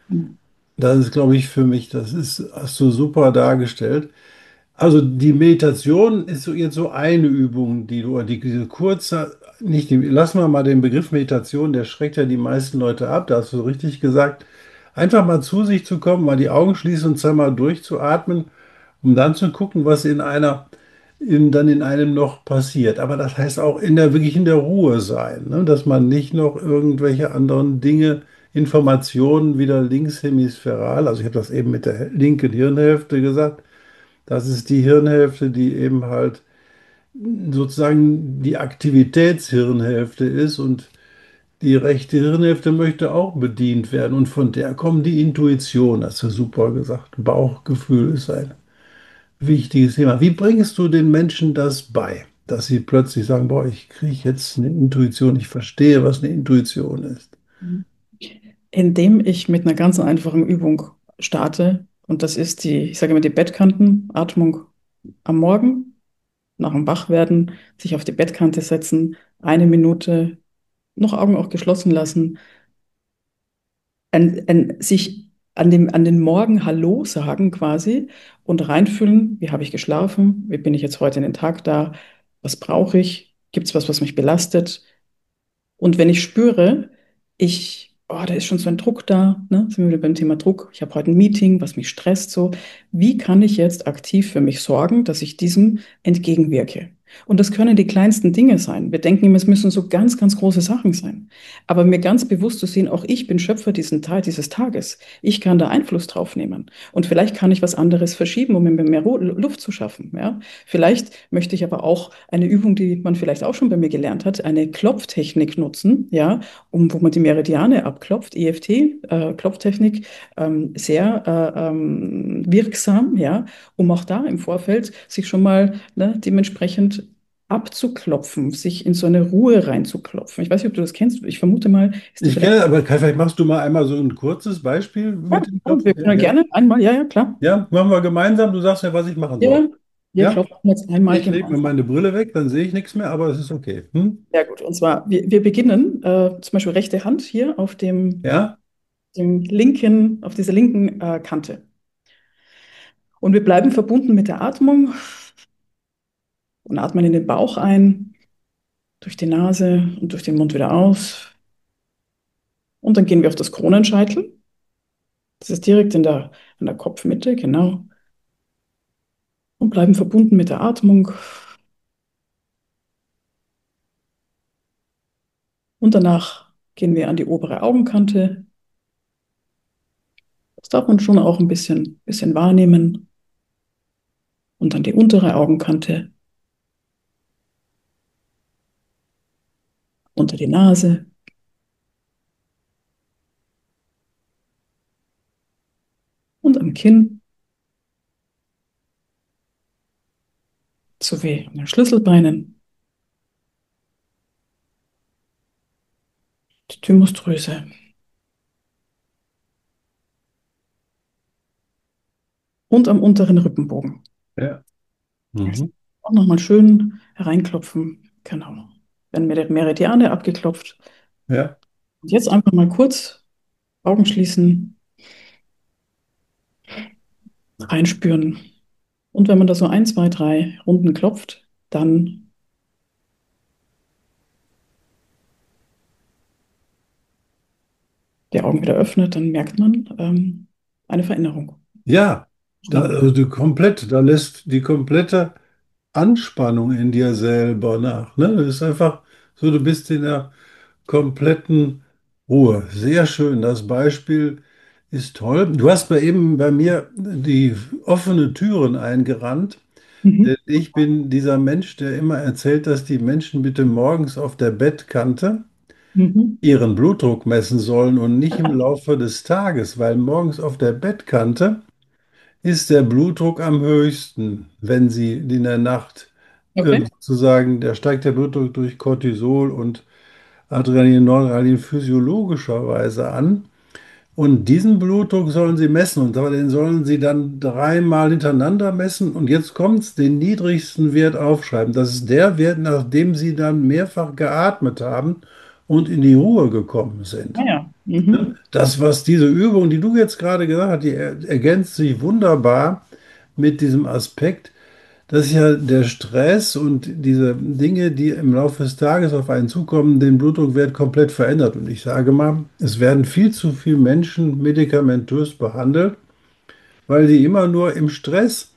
Das ist, glaube ich, für mich, das ist, hast du super dargestellt. Also die Meditation ist so jetzt so eine Übung, die du, die, diese kurze, nicht die, lassen wir mal den Begriff Meditation, der schreckt ja die meisten Leute ab, da hast du richtig gesagt. Einfach mal zu sich zu kommen, mal die Augen schließen und zweimal durchzuatmen, um dann zu gucken, was in einer in, dann in einem noch passiert. Aber das heißt auch in der, wirklich in der Ruhe sein, ne? Dass man nicht noch irgendwelche anderen Dinge, Informationen wieder linkshemisphäral, also ich habe das eben mit der linken Hirnhälfte gesagt, das ist die Hirnhälfte, die eben halt sozusagen die Aktivitätshirnhälfte ist und die rechte Hirnhälfte möchte auch bedient werden und von der kommt die Intuition, hast du super gesagt. Bauchgefühl ist ein wichtiges Thema. Wie bringst du den Menschen das bei, dass sie plötzlich sagen, boah, ich kriege jetzt eine Intuition, ich verstehe, was eine Intuition ist? Indem ich mit einer ganz einfachen Übung starte. Und das ist die, ich sage immer die Bettkantenatmung am Morgen, nach dem Wachwerden, sich auf die Bettkante setzen, eine Minute, noch Augen auch geschlossen lassen, ein, ein, sich an dem, an den Morgen Hallo sagen quasi und reinfühlen, wie habe ich geschlafen, wie bin ich jetzt heute in den Tag da, was brauche ich, gibt es was, was mich belastet, und wenn ich spüre, ich, oh, da ist schon so ein Druck da, ne? Sind wir wieder beim Thema Druck. Ich habe heute ein Meeting, was mich stresst so. Wie kann ich jetzt aktiv für mich sorgen, dass ich diesem entgegenwirke? Und das können die kleinsten Dinge sein. Wir denken immer, es müssen so ganz, ganz große Sachen sein. Aber mir ganz bewusst zu sehen, auch ich bin Schöpfer diesen Teil, dieses Tages. Ich kann da Einfluss drauf nehmen. Und vielleicht kann ich was anderes verschieben, um mir mehr Ru- Luft zu schaffen. Ja? Vielleicht möchte ich aber auch eine Übung, die man vielleicht auch schon bei mir gelernt hat, eine Klopftechnik nutzen, ja, um, wo man die Meridiane abklopft, E F T, äh, Klopftechnik, ähm, sehr äh, ähm, wirksam, ja, um auch da im Vorfeld sich schon mal ne, dementsprechend abzuklopfen, sich in so eine Ruhe reinzuklopfen. Ich weiß nicht, ob du das kennst. Ich vermute mal, ist dir Ich vielleicht. kenne, aber Kai, vielleicht machst du mal einmal so ein kurzes Beispiel Ja, mit dem und Klopfen. wir Ja, können ja, gerne einmal, ja, ja, klar. ja, machen wir gemeinsam. Du sagst ja, was ich machen soll. Ja, wir Ja, klopfen jetzt einmal ich lege mir gemeinsam. meine Brille weg, dann sehe ich nichts mehr, aber es ist okay. Hm? Sehr gut. Und zwar, wir, wir beginnen äh, zum Beispiel rechte Hand hier auf dem, Ja, dem linken, auf dieser linken äh, Kante. Und wir bleiben verbunden mit der Atmung und atmen in den Bauch ein, durch die Nase und durch den Mund wieder aus. Und dann gehen wir auf das Kronenscheitel. Das ist direkt in der, in der Kopfmitte, genau. Und bleiben verbunden mit der Atmung. Und danach gehen wir an die obere Augenkante. Das darf man schon auch ein bisschen, bisschen wahrnehmen. Und dann die untere Augenkante, unter die Nase und am Kinn sowie an den Schlüsselbeinen, die Thymusdrüse und am unteren Rippenbogen. ja. Also Mhm. auch nochmal schön hereinklopfen. Genau. Werden mir die Meridiane abgeklopft. Ja. Und jetzt einfach mal kurz Augen schließen, reinspüren. Und wenn man da so ein, zwei, drei Runden klopft, dann die Augen wieder öffnet, dann merkt man ähm, eine Veränderung. Ja, da, Spannend. also du komplett, da lässt die komplette Anspannung in dir selber nach. Ne? Das ist einfach so, du bist in der kompletten Ruhe. Sehr schön. Das Beispiel ist toll. Du hast bei eben bei mir die offene Türen eingerannt. Mhm. Denn ich bin dieser Mensch, der immer erzählt, dass die Menschen bitte morgens auf der Bettkante Mhm. ihren Blutdruck messen sollen und nicht im Laufe des Tages, weil morgens auf der Bettkante ist der Blutdruck am höchsten, wenn Sie in der Nacht äh, Okay. sozusagen, da steigt der Blutdruck durch Cortisol und Adrenalin, Noradrenalin physiologischerweise an. Und diesen Blutdruck sollen Sie messen und den sollen Sie dann dreimal hintereinander messen. Und jetzt kommt es, den niedrigsten Wert aufschreiben. Das ist der Wert, nachdem Sie dann mehrfach geatmet haben und in die Ruhe gekommen Ah sind. ja. Mhm. Das, was diese Übung, die du jetzt gerade gesagt hast, die er- ergänzt sich wunderbar mit diesem Aspekt, dass ja der Stress und diese Dinge, die im Laufe des Tages auf einen zukommen, den Blutdruckwert komplett verändert. Und ich sage mal, es werden viel zu viele Menschen medikamentös behandelt, weil sie immer nur im Stress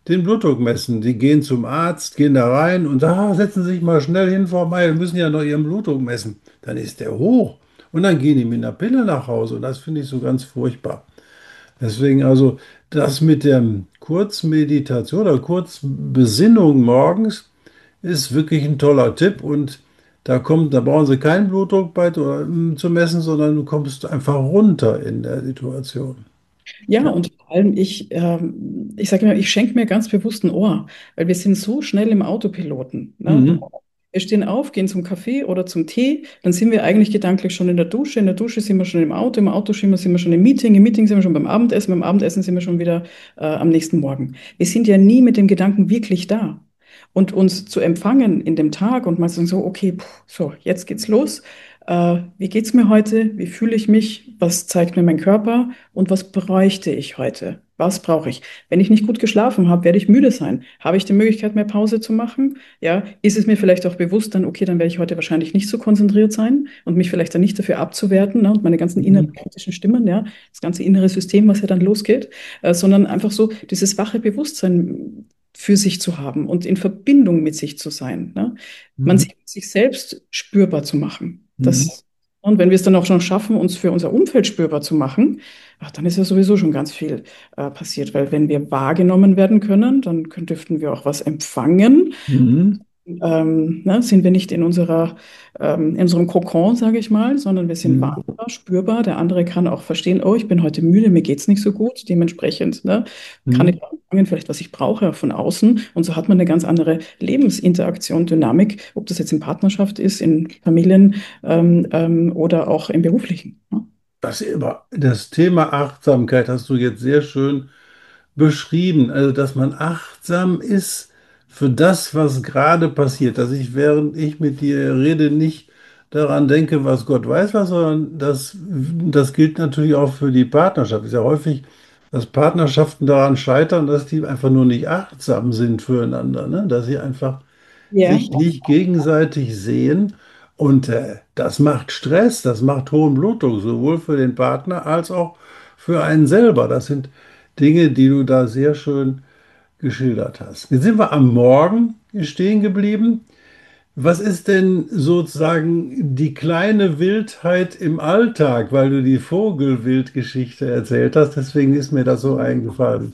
den Blutdruck messen. Die gehen zum Arzt, gehen da rein und sagen, ah, setzen Sie sich mal schnell hin vorbei, wir müssen ja noch Ihren Blutdruck messen. Dann ist der hoch. Und dann gehen die mit einer Pille nach Hause. Und das finde ich so ganz furchtbar. Deswegen also das mit der Kurzmeditation oder Kurzbesinnung morgens ist wirklich ein toller Tipp. Und da kommt, da brauchen Sie keinen Blutdruck bei oder, mm, zu messen, sondern du kommst einfach runter in der Situation. Ja, Ja. und vor allem ich, ähm, ich sage immer, ich schenke mir ganz bewusst ein Ohr, weil wir sind so schnell im Autopiloten. Ne? Mhm. Wir stehen auf, gehen zum Kaffee oder zum Tee, dann sind wir eigentlich gedanklich schon in der Dusche, in der Dusche sind wir schon im Auto, im Auto sind wir sind wir schon im Meeting, im Meeting sind wir schon beim Abendessen, beim Abendessen sind wir schon wieder äh, am nächsten Morgen. Wir sind ja nie mit dem Gedanken wirklich da. Und uns zu empfangen in dem Tag und mal sagen so, okay, puh, so, jetzt geht's los. Äh, wie geht's mir heute? Wie fühle ich mich? Was zeigt mir mein Körper? Und was bräuchte ich heute? Was brauche ich? Wenn ich nicht gut geschlafen habe, werde ich müde sein. Habe ich die Möglichkeit, mehr Pause zu machen? Ja, ist es mir vielleicht auch bewusst, dann, okay, dann werde ich heute wahrscheinlich nicht so konzentriert sein und mich vielleicht dann nicht dafür abzuwerten, ne, und meine ganzen inneren Mhm. kritischen Stimmen, ja, das ganze innere System, was ja dann losgeht, äh, sondern einfach so dieses wache Bewusstsein für sich zu haben und in Verbindung mit sich zu sein, ne? Man Mhm. sich, sich selbst spürbar zu machen. Mhm. Das, und wenn wir es dann auch schon schaffen, uns für unser Umfeld spürbar zu machen, ach, dann ist ja sowieso schon ganz viel äh, passiert, weil wenn wir wahrgenommen werden können, dann können, dürften wir auch was empfangen. Mhm. Ähm, ne, sind wir nicht in unserer, ähm, in unserem Kokon, sage ich mal, sondern wir sind Mhm. wahrnehmbar, spürbar. Der andere kann auch verstehen, oh, ich bin heute müde, mir geht's nicht so gut. Dementsprechend, ne, kann ich Mhm. empfangen, vielleicht was ich brauche von außen. Und so hat man eine ganz andere Lebensinteraktion, Dynamik, ob das jetzt in Partnerschaft ist, in Familien ähm, ähm, oder auch im Beruflichen. Ne? Das, über- das Thema Achtsamkeit hast du jetzt sehr schön beschrieben. Also, dass man achtsam ist für das, was gerade passiert. Dass ich, während ich mit dir rede, nicht daran denke, was Gott weiß was, sondern das, das gilt natürlich auch für die Partnerschaft. Es ist ja häufig, dass Partnerschaften daran scheitern, dass die einfach nur nicht achtsam sind füreinander, ne? Dass sie einfach Ja, sich nicht gegenseitig sehen. Und äh, das macht Stress, das macht hohen Blutdruck, sowohl für den Partner als auch für einen selber. Das sind Dinge, die du da sehr schön geschildert hast. Jetzt sind wir am Morgen stehen geblieben. Was ist denn sozusagen die kleine Wildheit im Alltag, weil du die Vogelwildgeschichte erzählt hast? Deswegen ist mir das so eingefallen.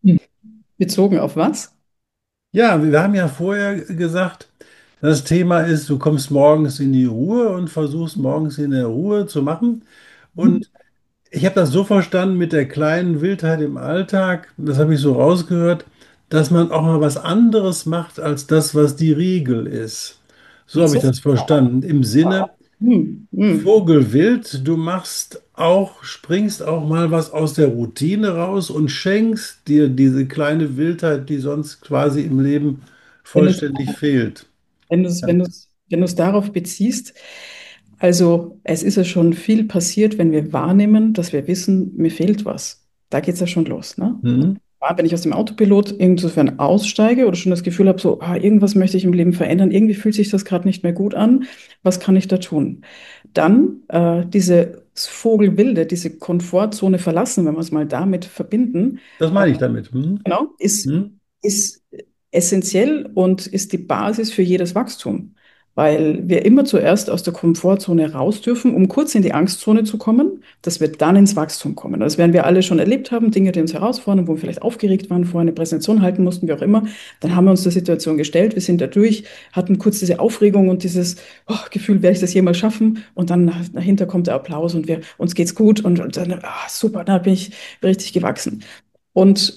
bezogen auf was? Ja, wir haben ja vorher gesagt, das Thema ist, du kommst morgens in die Ruhe und versuchst morgens in der Ruhe zu machen. Mhm. Und ich habe das so verstanden mit der kleinen Wildheit im Alltag, das habe ich so rausgehört, dass man auch mal was anderes macht als das, was die Regel ist. So Ach habe ich so. das verstanden. Im Sinne, Hm, hm. Vogelwild, du machst auch, springst auch mal was aus der Routine raus und schenkst dir diese kleine Wildheit, die sonst quasi im Leben Wenn du vollständig fehlt. Wenn du es, Ja. wenn du es, wenn du es darauf beziehst, also es ist ja schon viel passiert, wenn wir wahrnehmen, dass wir wissen, mir fehlt was. Da geht es ja schon los, ne? Mhm. Ja, wenn ich aus dem Autopilot insofern aussteige oder schon das Gefühl habe, so, ah, irgendwas möchte ich im Leben verändern, irgendwie fühlt sich das gerade nicht mehr gut an, was kann ich da tun? Dann äh, dieses Vogelwilde, diese Komfortzone verlassen, wenn wir es mal damit verbinden, Das meine ich damit. Mhm. genau, ist, Mhm. ist essentiell und ist die Basis für jedes Wachstum, weil wir immer zuerst aus der Komfortzone raus dürfen, um kurz in die Angstzone zu kommen, dass wir dann ins Wachstum kommen. Das werden wir alle schon erlebt haben, Dinge, die uns herausfordern, wo wir vielleicht aufgeregt waren, vorher eine Präsentation halten mussten, wie auch immer. Dann haben wir uns der Situation gestellt, wir sind da durch, hatten kurz diese Aufregung und dieses oh, Gefühl, werde ich das jemals schaffen? Und dann dahinter kommt der Applaus und wir, uns geht's gut und, und dann, ah, super, da bin ich richtig gewachsen. Und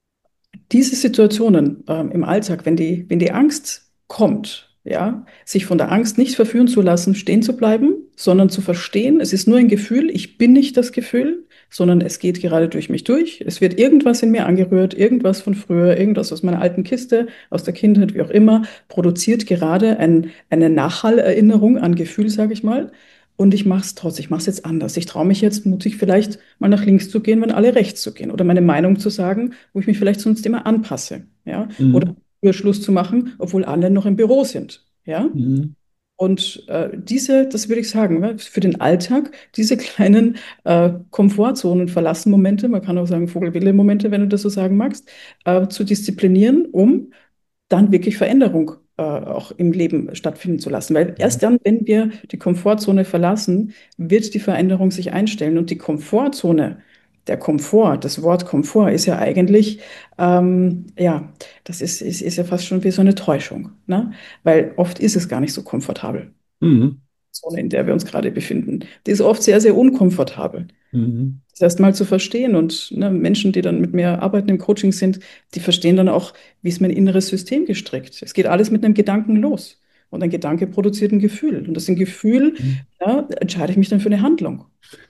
diese Situationen ähm, im Alltag, wenn die, wenn die Angst kommt, ja, sich von der Angst nicht verführen zu lassen, stehen zu bleiben, sondern zu verstehen, es ist nur ein Gefühl, ich bin nicht das Gefühl, sondern es geht gerade durch mich durch. Es wird irgendwas in mir angerührt, irgendwas von früher, irgendwas aus meiner alten Kiste, aus der Kindheit, wie auch immer, produziert gerade ein, eine Nachhallerinnerung an Gefühl, sage ich mal. Und ich mache es trotzdem, ich mache es jetzt anders. Ich traue mich jetzt mutig vielleicht mal nach links zu gehen, wenn alle rechts zu gehen. Oder meine Meinung zu sagen, wo ich mich vielleicht sonst immer anpasse. Ja? Oder Mhm. früher Schluss zu machen, obwohl alle noch im Büro sind. Ja? Mhm. Und äh, diese, das würde ich sagen, ne, für den Alltag, diese kleinen äh, Komfortzonen verlassen Momente, man kann auch sagen Vogelwille-Momente, wenn du das so sagen magst, äh, zu disziplinieren, um dann wirklich Veränderung äh, auch im Leben stattfinden zu lassen. Weil erst dann, wenn wir die Komfortzone verlassen, wird die Veränderung sich einstellen. Und die Komfortzone, der Komfort, das Wort Komfort ist ja eigentlich, ähm, ja, das ist, ist, ist ja fast schon wie so eine Täuschung, ne? Weil oft ist es gar nicht so komfortabel. Mhm. Die Zone, in der wir uns gerade befinden, die ist oft sehr, sehr unkomfortabel. Mhm. Das erst mal zu verstehen und ne, Menschen, die dann mit mir arbeiten im Coaching sind, die verstehen dann auch, wie ist mein inneres System gestrickt. Es geht alles mit einem Gedanken los. Und ein Gedanke produziert ein Gefühl. Und das ist ein Gefühl, Mhm. ja, entscheide ich mich dann für eine Handlung.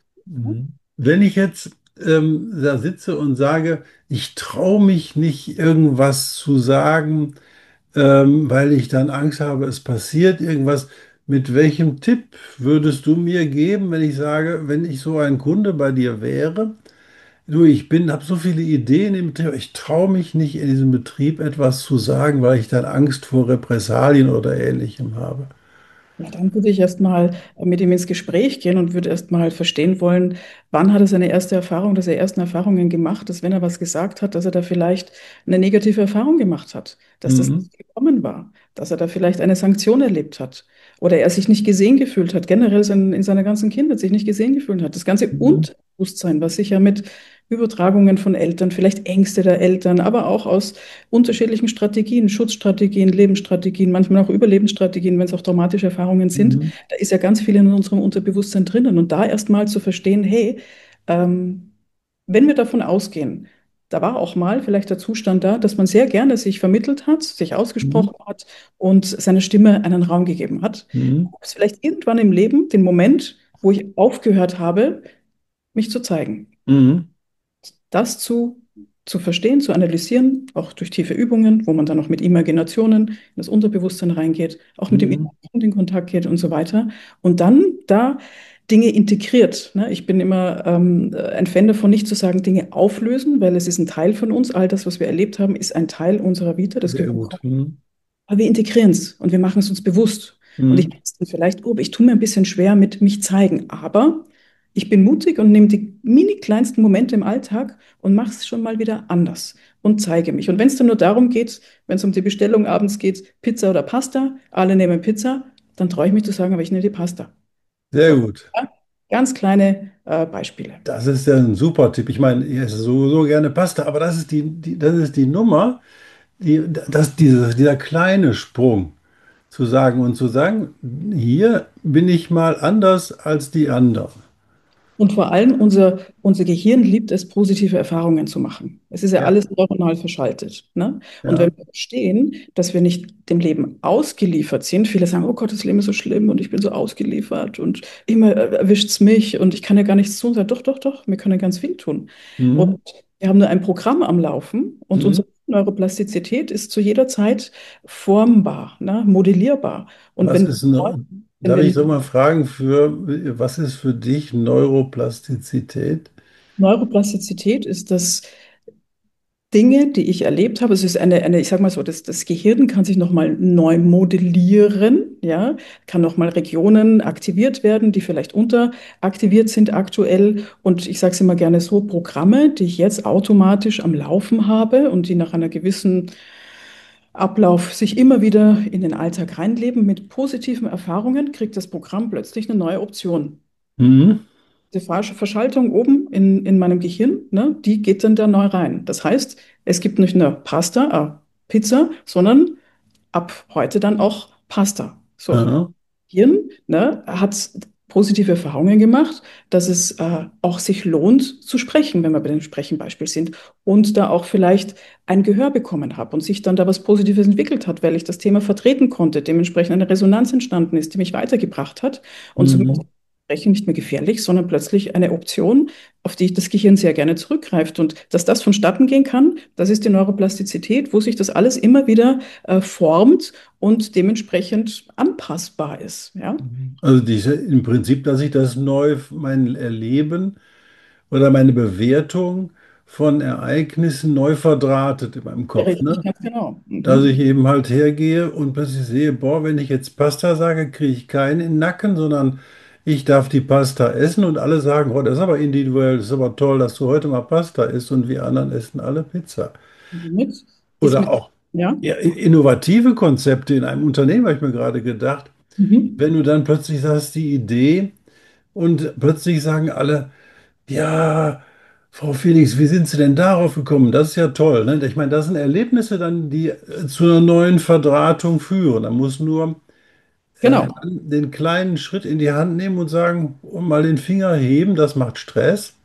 Mhm. Wenn ich jetzt ähm, da sitze und sage, ich traue mich nicht, irgendwas zu sagen, ähm, weil ich dann Angst habe, es passiert irgendwas. Mit welchem Tipp würdest du mir geben, wenn ich sage, wenn ich so ein Kunde bei dir wäre? Du, ich bin, habe so viele Ideen im Betrieb, ich traue mich nicht in diesem Betrieb etwas zu sagen, weil ich dann Angst vor Repressalien oder Ähnlichem habe. Ja, dann würde ich erstmal mit ihm ins Gespräch gehen und würde erstmal verstehen wollen, wann hat er seine erste Erfahrung, dass er ersten Erfahrungen gemacht, dass wenn er was gesagt hat, dass er da vielleicht eine negative Erfahrung gemacht hat, dass das Mhm. nicht gekommen war, dass er da vielleicht eine Sanktion erlebt hat oder er sich nicht gesehen gefühlt hat, generell sein, in seiner ganzen Kindheit sich nicht gesehen gefühlt hat. Das ganze Mhm. Unterbewusstsein, was sich ja mit Übertragungen von Eltern, vielleicht Ängste der Eltern, aber auch aus unterschiedlichen Strategien, Schutzstrategien, Lebensstrategien, manchmal auch Überlebensstrategien, wenn es auch traumatische Erfahrungen sind. Mhm. Da ist ja ganz viel in unserem Unterbewusstsein drinnen. Und da erstmal zu verstehen, hey, ähm, wenn wir davon ausgehen, da war auch mal vielleicht der Zustand da, dass man sehr gerne sich vermittelt hat, sich Mhm. ausgesprochen hat und seiner Stimme einen Raum gegeben hat. Mhm. Gab es vielleicht irgendwann im Leben den Moment, wo ich aufgehört habe, mich zu zeigen? Mhm. Das zu, zu verstehen, zu analysieren, auch durch tiefe Übungen, wo man dann auch mit Imaginationen in das Unterbewusstsein reingeht, auch mit dem Mhm. Inneren in Kontakt geht und so weiter. Und dann da Dinge integriert. Ne? Ich bin immer ähm, ein Fan davon, nicht zu sagen, Dinge auflösen, weil es ist ein Teil von uns. All das, was wir erlebt haben, ist ein Teil unserer Vita. Das Sehr gehört. gut. Mhm. Aber wir integrieren es und wir machen es uns bewusst. Und ich Mhm. weiß dann vielleicht, oh, ich tue mir ein bisschen schwer mit mich zeigen, aber ich bin mutig und nehme die mini kleinsten Momente im Alltag und mache es schon mal wieder anders und zeige mich. Und wenn es dann nur darum geht, wenn es um die Bestellung abends geht, Pizza oder Pasta, alle nehmen Pizza, dann traue ich mich zu sagen, aber ich nehme die Pasta. Sehr So, gut. ja? Ganz kleine äh, Beispiele. Das ist ja ein super Tipp. Ich meine, ich esse sowieso gerne Pasta, aber das ist die, die, das ist die Nummer, die, das, diese, dieser kleine Sprung zu sagen und zu sagen, hier bin ich mal anders als die anderen. Und vor allem unser, unser Gehirn liebt es, positive Erfahrungen zu machen. Es ist ja Ja. alles neuronal verschaltet. Ne? Und wenn Ja. wir verstehen, dass wir nicht dem Leben ausgeliefert sind, viele sagen, oh Gott, das Leben ist so schlimm und ich bin so ausgeliefert und immer erwischt es mich und ich kann ja gar nichts tun. Sag, doch, doch, doch, wir können ganz viel tun. Und Mhm. wir haben nur ein Programm am Laufen und Mhm. unsere Neuroplastizität ist zu jeder Zeit formbar, ne? Modellierbar. Und Was wenn, ist, ne- wenn darf ich wir so mal fragen, für was ist für dich Neuroplastizität? Neuroplastizität ist das Dinge, die ich erlebt habe. Es ist eine, eine, ich sag mal so, das, das Gehirn kann sich nochmal neu modellieren, ja, kann nochmal Regionen aktiviert werden, die vielleicht unteraktiviert sind aktuell. Und ich sage es immer gerne so, Programme, die ich jetzt automatisch am Laufen habe und die nach einer gewissen Ablauf sich immer wieder in den Alltag reinleben mit positiven Erfahrungen, kriegt das Programm plötzlich eine neue Option. Mhm. Die falsche Verschaltung oben in, in meinem Gehirn, ne, die geht dann da neu rein. Das heißt, es gibt nicht nur Pasta, äh, Pizza, sondern ab heute dann auch Pasta. So, Aha. Hirn, ne, hat positive Erfahrungen gemacht, dass es äh, auch sich lohnt zu sprechen, wenn wir bei dem Sprechenbeispiel sind, und da auch vielleicht ein Gehör bekommen habe und sich dann da was Positives entwickelt hat, weil ich das Thema vertreten konnte, dementsprechend eine Resonanz entstanden ist, die mich weitergebracht hat und somit Mhm. Sprechen nicht mehr gefährlich, sondern plötzlich eine Option, auf die das Gehirn sehr gerne zurückgreift. Und dass das vonstatten gehen kann, das ist die Neuroplastizität, wo sich das alles immer wieder äh, formt und dementsprechend anpassbar ist. Ja? Also diese, im Prinzip, dass ich das neu, mein Erleben oder meine Bewertung von Ereignissen neu verdrahtet in meinem Ja, Kopf, richtig, ne? ganz genau. Dass Mhm. ich eben halt hergehe und plötzlich sehe, boah, wenn ich jetzt Pasta sage, kriege ich keinen in den Nacken, sondern ich darf die Pasta essen und alle sagen, oh, das ist aber individuell, das ist aber toll, dass du heute mal Pasta isst und wir anderen essen alle Pizza. Mit, ist Oder mit, auch ja. ja, innovative Konzepte in einem Unternehmen, habe ich mir gerade gedacht, Mhm. wenn du dann plötzlich sagst, die Idee und plötzlich sagen alle, ja, Frau Felix, wie sind Sie denn darauf gekommen? Das ist ja toll, ne? Ich meine, das sind Erlebnisse dann, die äh, zu einer neuen Verdrahtung führen. Man muss nur äh, Genau. den kleinen Schritt in die Hand nehmen und sagen, und mal den Finger heben, das macht Stress.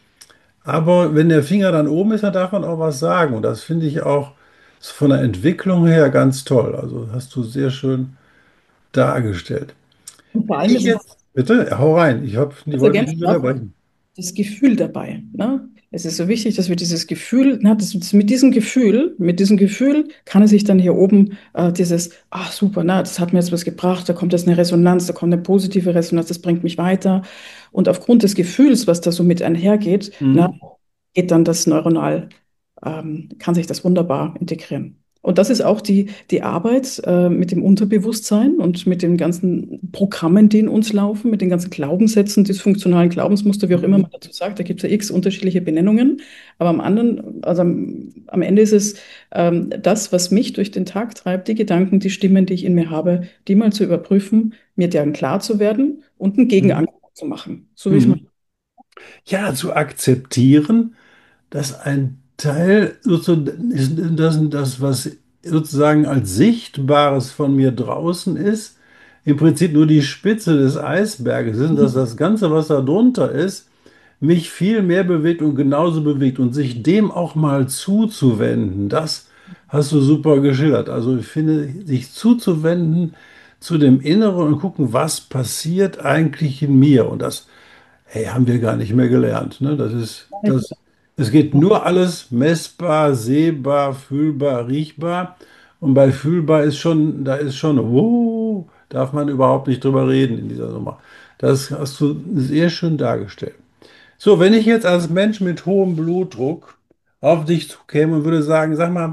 Aber wenn der Finger dann oben ist, dann darf man auch was sagen. Und das finde ich auch von der Entwicklung her ganz toll. Also hast du sehr schön dargestellt. Und vor Wenn allem ich ist es jetzt, bitte, hau rein. Ich hab, ich ganz wollte dich ergänzt nicht noch unterbrechen. das Gefühl dabei. Ne? Es ist so wichtig, dass wir dieses Gefühl, na, das, das, mit diesem Gefühl, mit diesem Gefühl kann er sich dann hier oben äh, dieses, ach super, na, das hat mir jetzt was gebracht, da kommt jetzt eine Resonanz, da kommt eine positive Resonanz, das bringt mich weiter. Und aufgrund des Gefühls, was da so mit einhergeht, na, Mhm. geht dann das neuronal, ähm, kann sich das wunderbar integrieren. Und das ist auch die, die Arbeit äh, mit dem Unterbewusstsein und mit den ganzen Programmen, die in uns laufen, mit den ganzen Glaubenssätzen, dysfunktionalen Glaubensmuster, wie auch immer man Mhm. dazu sagt. Da gibt es ja x unterschiedliche Benennungen. Aber am anderen, also am, am Ende ist es ähm, das, was mich durch den Tag treibt, die Gedanken, die Stimmen, die ich in mir habe, die mal zu überprüfen, mir deren klar zu werden und ein Mhm. Gegenangebot zu machen. So wie es mal. Mhm. Ja, zu akzeptieren, dass ein Teil sozusagen ist, das, das, was sozusagen als Sichtbares von mir draußen ist, im Prinzip nur die Spitze des Eisberges ist, und dass das Ganze, was da drunter ist, mich viel mehr bewegt und genauso bewegt und sich dem auch mal zuzuwenden, das hast du super geschildert. Also ich finde, sich zuzuwenden zu dem Inneren und gucken, was passiert eigentlich in mir, und das hey, haben wir gar nicht mehr gelernt. Ne? Das ist, das, es geht nur alles messbar, sehbar, fühlbar, riechbar. Und bei fühlbar ist schon, da ist schon, oh, darf man überhaupt nicht drüber reden in dieser Nummer. Das hast du sehr schön dargestellt. So, wenn ich jetzt als Mensch mit hohem Blutdruck auf dich zukäme und würde sagen, sag mal,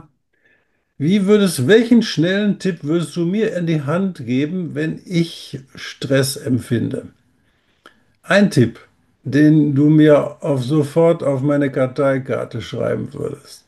wie würdest, welchen schnellen Tipp würdest du mir in die Hand geben, wenn ich Stress empfinde? Ein Tipp, den du mir auf sofort auf meine Karteikarte schreiben würdest.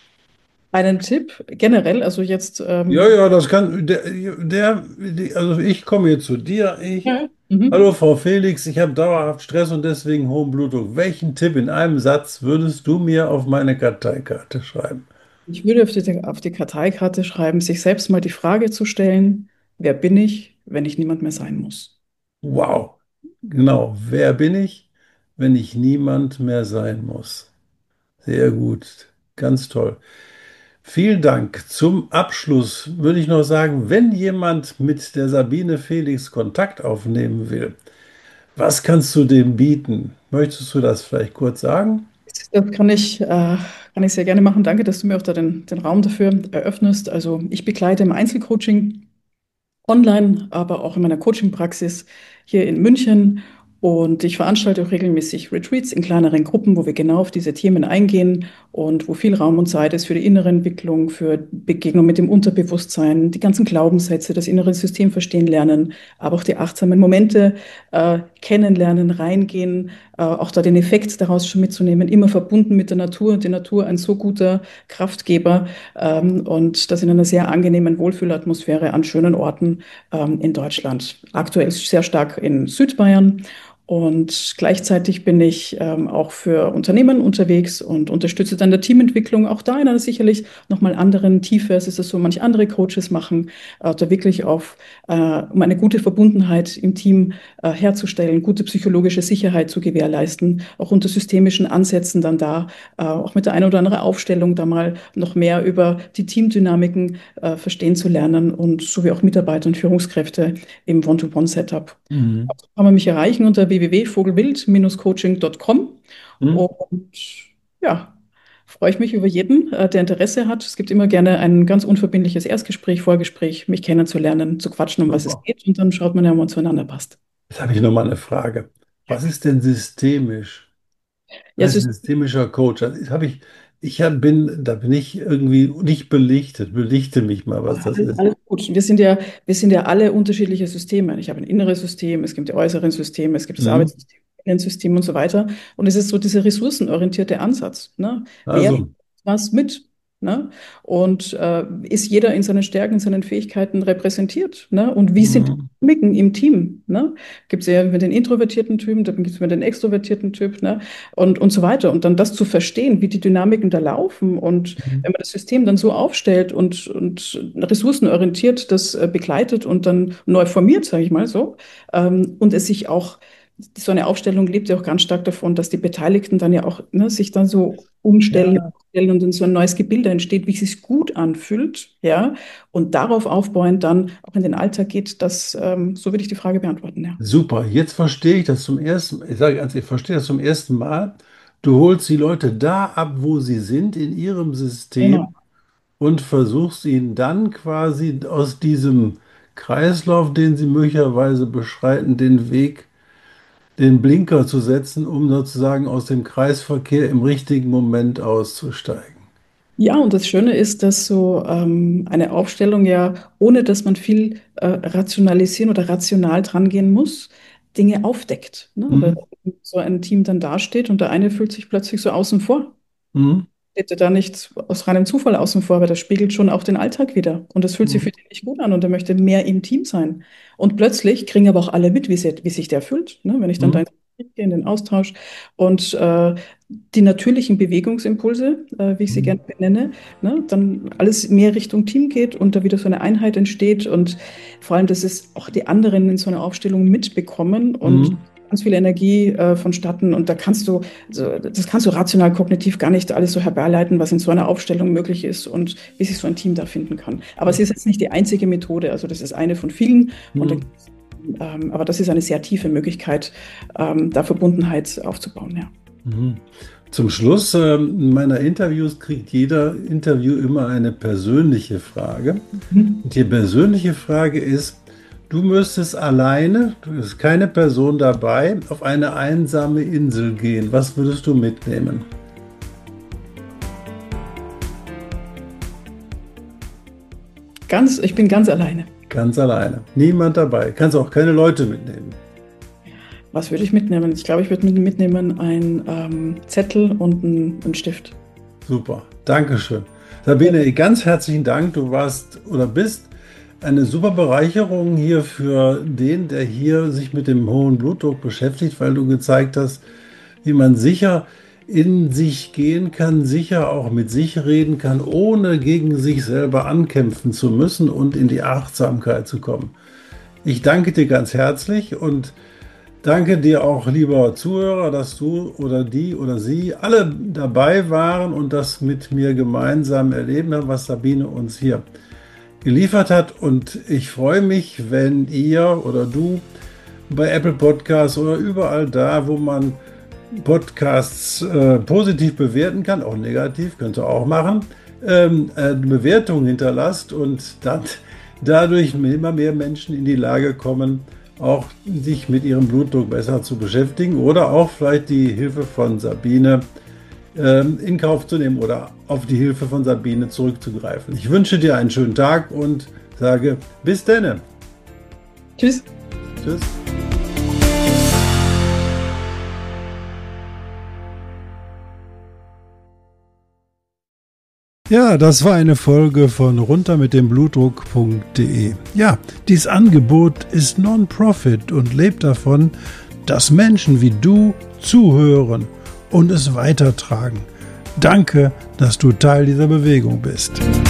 Einen Tipp generell, also jetzt, Ja, ähm, ja, das kann, der, der, die- also ich komme jetzt zu dir. Ich, ja. Mhm. hallo Frau Felix, ich habe dauerhaft Stress und deswegen hohen Blutdruck. Welchen Tipp in einem Satz würdest du mir auf meine Karteikarte schreiben? Ich würde auf die, auf die Karteikarte schreiben, sich selbst mal die Frage zu stellen, wer bin ich, wenn ich niemand mehr sein muss? Wow, genau. Wer bin ich, wenn ich niemand mehr sein muss? Sehr gut, ganz toll. Vielen Dank. Zum Abschluss würde ich noch sagen, wenn jemand mit der Sabine Felix Kontakt aufnehmen will, was kannst du dem bieten? Möchtest du das vielleicht kurz sagen? Das kann ich, äh, kann ich sehr gerne machen. Danke, dass du mir auch da den, den Raum dafür eröffnest. Also ich begleite im Einzelcoaching online, aber auch in meiner Coaching-Praxis hier in München. Und ich veranstalte auch regelmäßig Retreats in kleineren Gruppen, wo wir genau auf diese Themen eingehen und wo viel Raum und Zeit ist für die innere Entwicklung, für Begegnung mit dem Unterbewusstsein, die ganzen Glaubenssätze, das innere System verstehen lernen, aber auch die achtsamen Momente äh, kennenlernen, reingehen, äh, auch da den Effekt daraus schon mitzunehmen, immer verbunden mit der Natur. Die Natur ein so guter Kraftgeber, ähm, und das in einer sehr angenehmen Wohlfühlatmosphäre an schönen Orten ähm, in Deutschland. Aktuell sehr stark in Südbayern. Und gleichzeitig bin ich ähm, auch für Unternehmen unterwegs und unterstütze dann der Teamentwicklung, auch da in einer sicherlich nochmal anderen Tiefe, als es so manche andere Coaches machen, äh, da wirklich auf, äh, um eine gute Verbundenheit im Team äh, herzustellen, gute psychologische Sicherheit zu gewährleisten, auch unter systemischen Ansätzen dann da, äh, auch mit der einen oder anderen Aufstellung da mal noch mehr über die Teamdynamiken äh, verstehen zu lernen und sowie auch Mitarbeiter und Führungskräfte im One-to-One-Setup. Mhm. Kann man mich erreichen unter w w w punkt vogelwild coaching punkt com Mhm. und ja, freue ich mich über jeden, äh, der Interesse hat. Es gibt immer gerne ein ganz unverbindliches Erstgespräch, Vorgespräch, mich kennenzulernen, zu quatschen, um was es Super. geht und dann schaut man ja, ob man zueinander passt. Jetzt habe ich noch mal eine Frage. Ja. Was ist denn systemisch? Ja, Ein es ist systemischer Coach. Das habe ich, ich hab, bin, da bin ich irgendwie nicht belichtet. Belichte mich mal, was das alles, ist. alles gut. Wir sind ja, wir sind ja alle unterschiedliche Systeme. Ich habe ein inneres System, es gibt die äußeren Systeme, es gibt das Mhm. Arbeitssystem, das System und so weiter. Und es ist so dieser ressourcenorientierte Ansatz. Ne? Wer Also, was mit? Ne? Und äh, ist jeder in seinen Stärken, in seinen Fähigkeiten repräsentiert? Ne? Und wie sind die mhm. Dynamiken im Team? Ne? Gibt es ja immer den introvertierten Typen, dann gibt es immer den extrovertierten Typ, ne? Und, und so weiter. Und dann das zu verstehen, wie die Dynamiken da laufen und Mhm. wenn man das System dann so aufstellt und, und ressourcenorientiert das äh, begleitet und dann neu formiert, sage ich mal so, ähm, und es sich auch, so eine Aufstellung lebt ja auch ganz stark davon, dass die Beteiligten dann ja auch ne, sich dann so umstellen, Ja, umstellen und dann so ein neues Gebilde entsteht, wie es sich gut anfühlt, ja, und darauf aufbauend dann auch in den Alltag geht, das, ähm, so würde ich die Frage beantworten, ja. super. Jetzt verstehe ich das zum ersten Mal. Ich sage ganz, ich verstehe das zum ersten Mal. Du holst die Leute da ab, wo sie sind in ihrem System Genau. und versuchst ihnen dann quasi aus diesem Kreislauf, den sie möglicherweise beschreiten, den Weg, den Blinker zu setzen, um sozusagen aus dem Kreisverkehr im richtigen Moment auszusteigen. Ja, und das Schöne ist, dass so ähm, eine Aufstellung ja, ohne dass man viel äh, rationalisieren oder rational dran gehen muss, Dinge aufdeckt. Ne? Weil Mhm. so ein Team dann dasteht und der eine fühlt sich plötzlich so außen vor. Mhm. Steht er da nicht aus reinem Zufall außen vor, aber das spiegelt schon auch den Alltag wider. Und das fühlt sich für Mhm. den nicht gut an und er möchte mehr im Team sein. Und plötzlich kriegen aber auch alle mit, wie, sie, wie sich der fühlt, ne? Wenn ich dann da Mhm. ins Gespräch gehe, in den Austausch und äh, die natürlichen Bewegungsimpulse, äh, wie ich sie Mhm. gerne benenne, ne? Dann alles mehr Richtung Team geht und da wieder so eine Einheit entsteht und vor allem, dass es auch die anderen in so einer Aufstellung mitbekommen und Mhm. ganz viel Energie äh, vonstatten und da kannst du also das kannst du rational kognitiv gar nicht alles so herbeilleiten, was in so einer Aufstellung möglich ist und wie sich so ein Team da finden kann. Aber es ist jetzt nicht die einzige Methode, also das ist eine von vielen. Und da, Mhm. ähm, aber das ist eine sehr tiefe Möglichkeit, ähm, da Verbundenheit aufzubauen, ja. Mhm. Zum Schluss ähm, meiner Interviews kriegt jeder Interview immer eine persönliche Frage. Mhm. Und die persönliche Frage ist, du müsstest alleine, du bist keine Person dabei, auf eine einsame Insel gehen. Was würdest du mitnehmen? Ganz, ich bin ganz alleine. Ganz alleine. Niemand dabei. Kannst auch keine Leute mitnehmen. Was würde ich mitnehmen? Ich glaube, ich würde mitnehmen einen ähm, Zettel und einen, einen Stift. Super. Dankeschön. Sabine, ganz herzlichen Dank. Du warst oder bist eine super Bereicherung hier für den, der hier sich mit dem hohen Blutdruck beschäftigt, weil du gezeigt hast, wie man sicher in sich gehen kann, sicher auch mit sich reden kann, ohne gegen sich selber ankämpfen zu müssen und in die Achtsamkeit zu kommen. Ich danke dir ganz herzlich und danke dir auch, lieber Zuhörer, dass du oder die oder sie alle dabei waren und das mit mir gemeinsam erleben haben, was Sabine uns hier geliefert hat. Und ich freue mich, wenn ihr oder du bei Apple Podcasts oder überall da, wo man Podcasts äh, positiv bewerten kann, auch negativ, könnt ihr auch machen, ähm, äh, eine Bewertung hinterlasst und dann dadurch immer mehr Menschen in die Lage kommen, auch sich mit ihrem Blutdruck besser zu beschäftigen oder auch vielleicht die Hilfe von Sabine ähm, in Kauf zu nehmen oder auf die Hilfe von Sabine zurückzugreifen. Ich wünsche dir einen schönen Tag und sage bis denne. Tschüss. Tschüss. Ja, das war eine Folge von runter mit dem Blutdruck punkt de. Ja, dieses Angebot ist Non-Profit und lebt davon, dass Menschen wie du zuhören und es weitertragen. Danke, dass du Teil dieser Bewegung bist.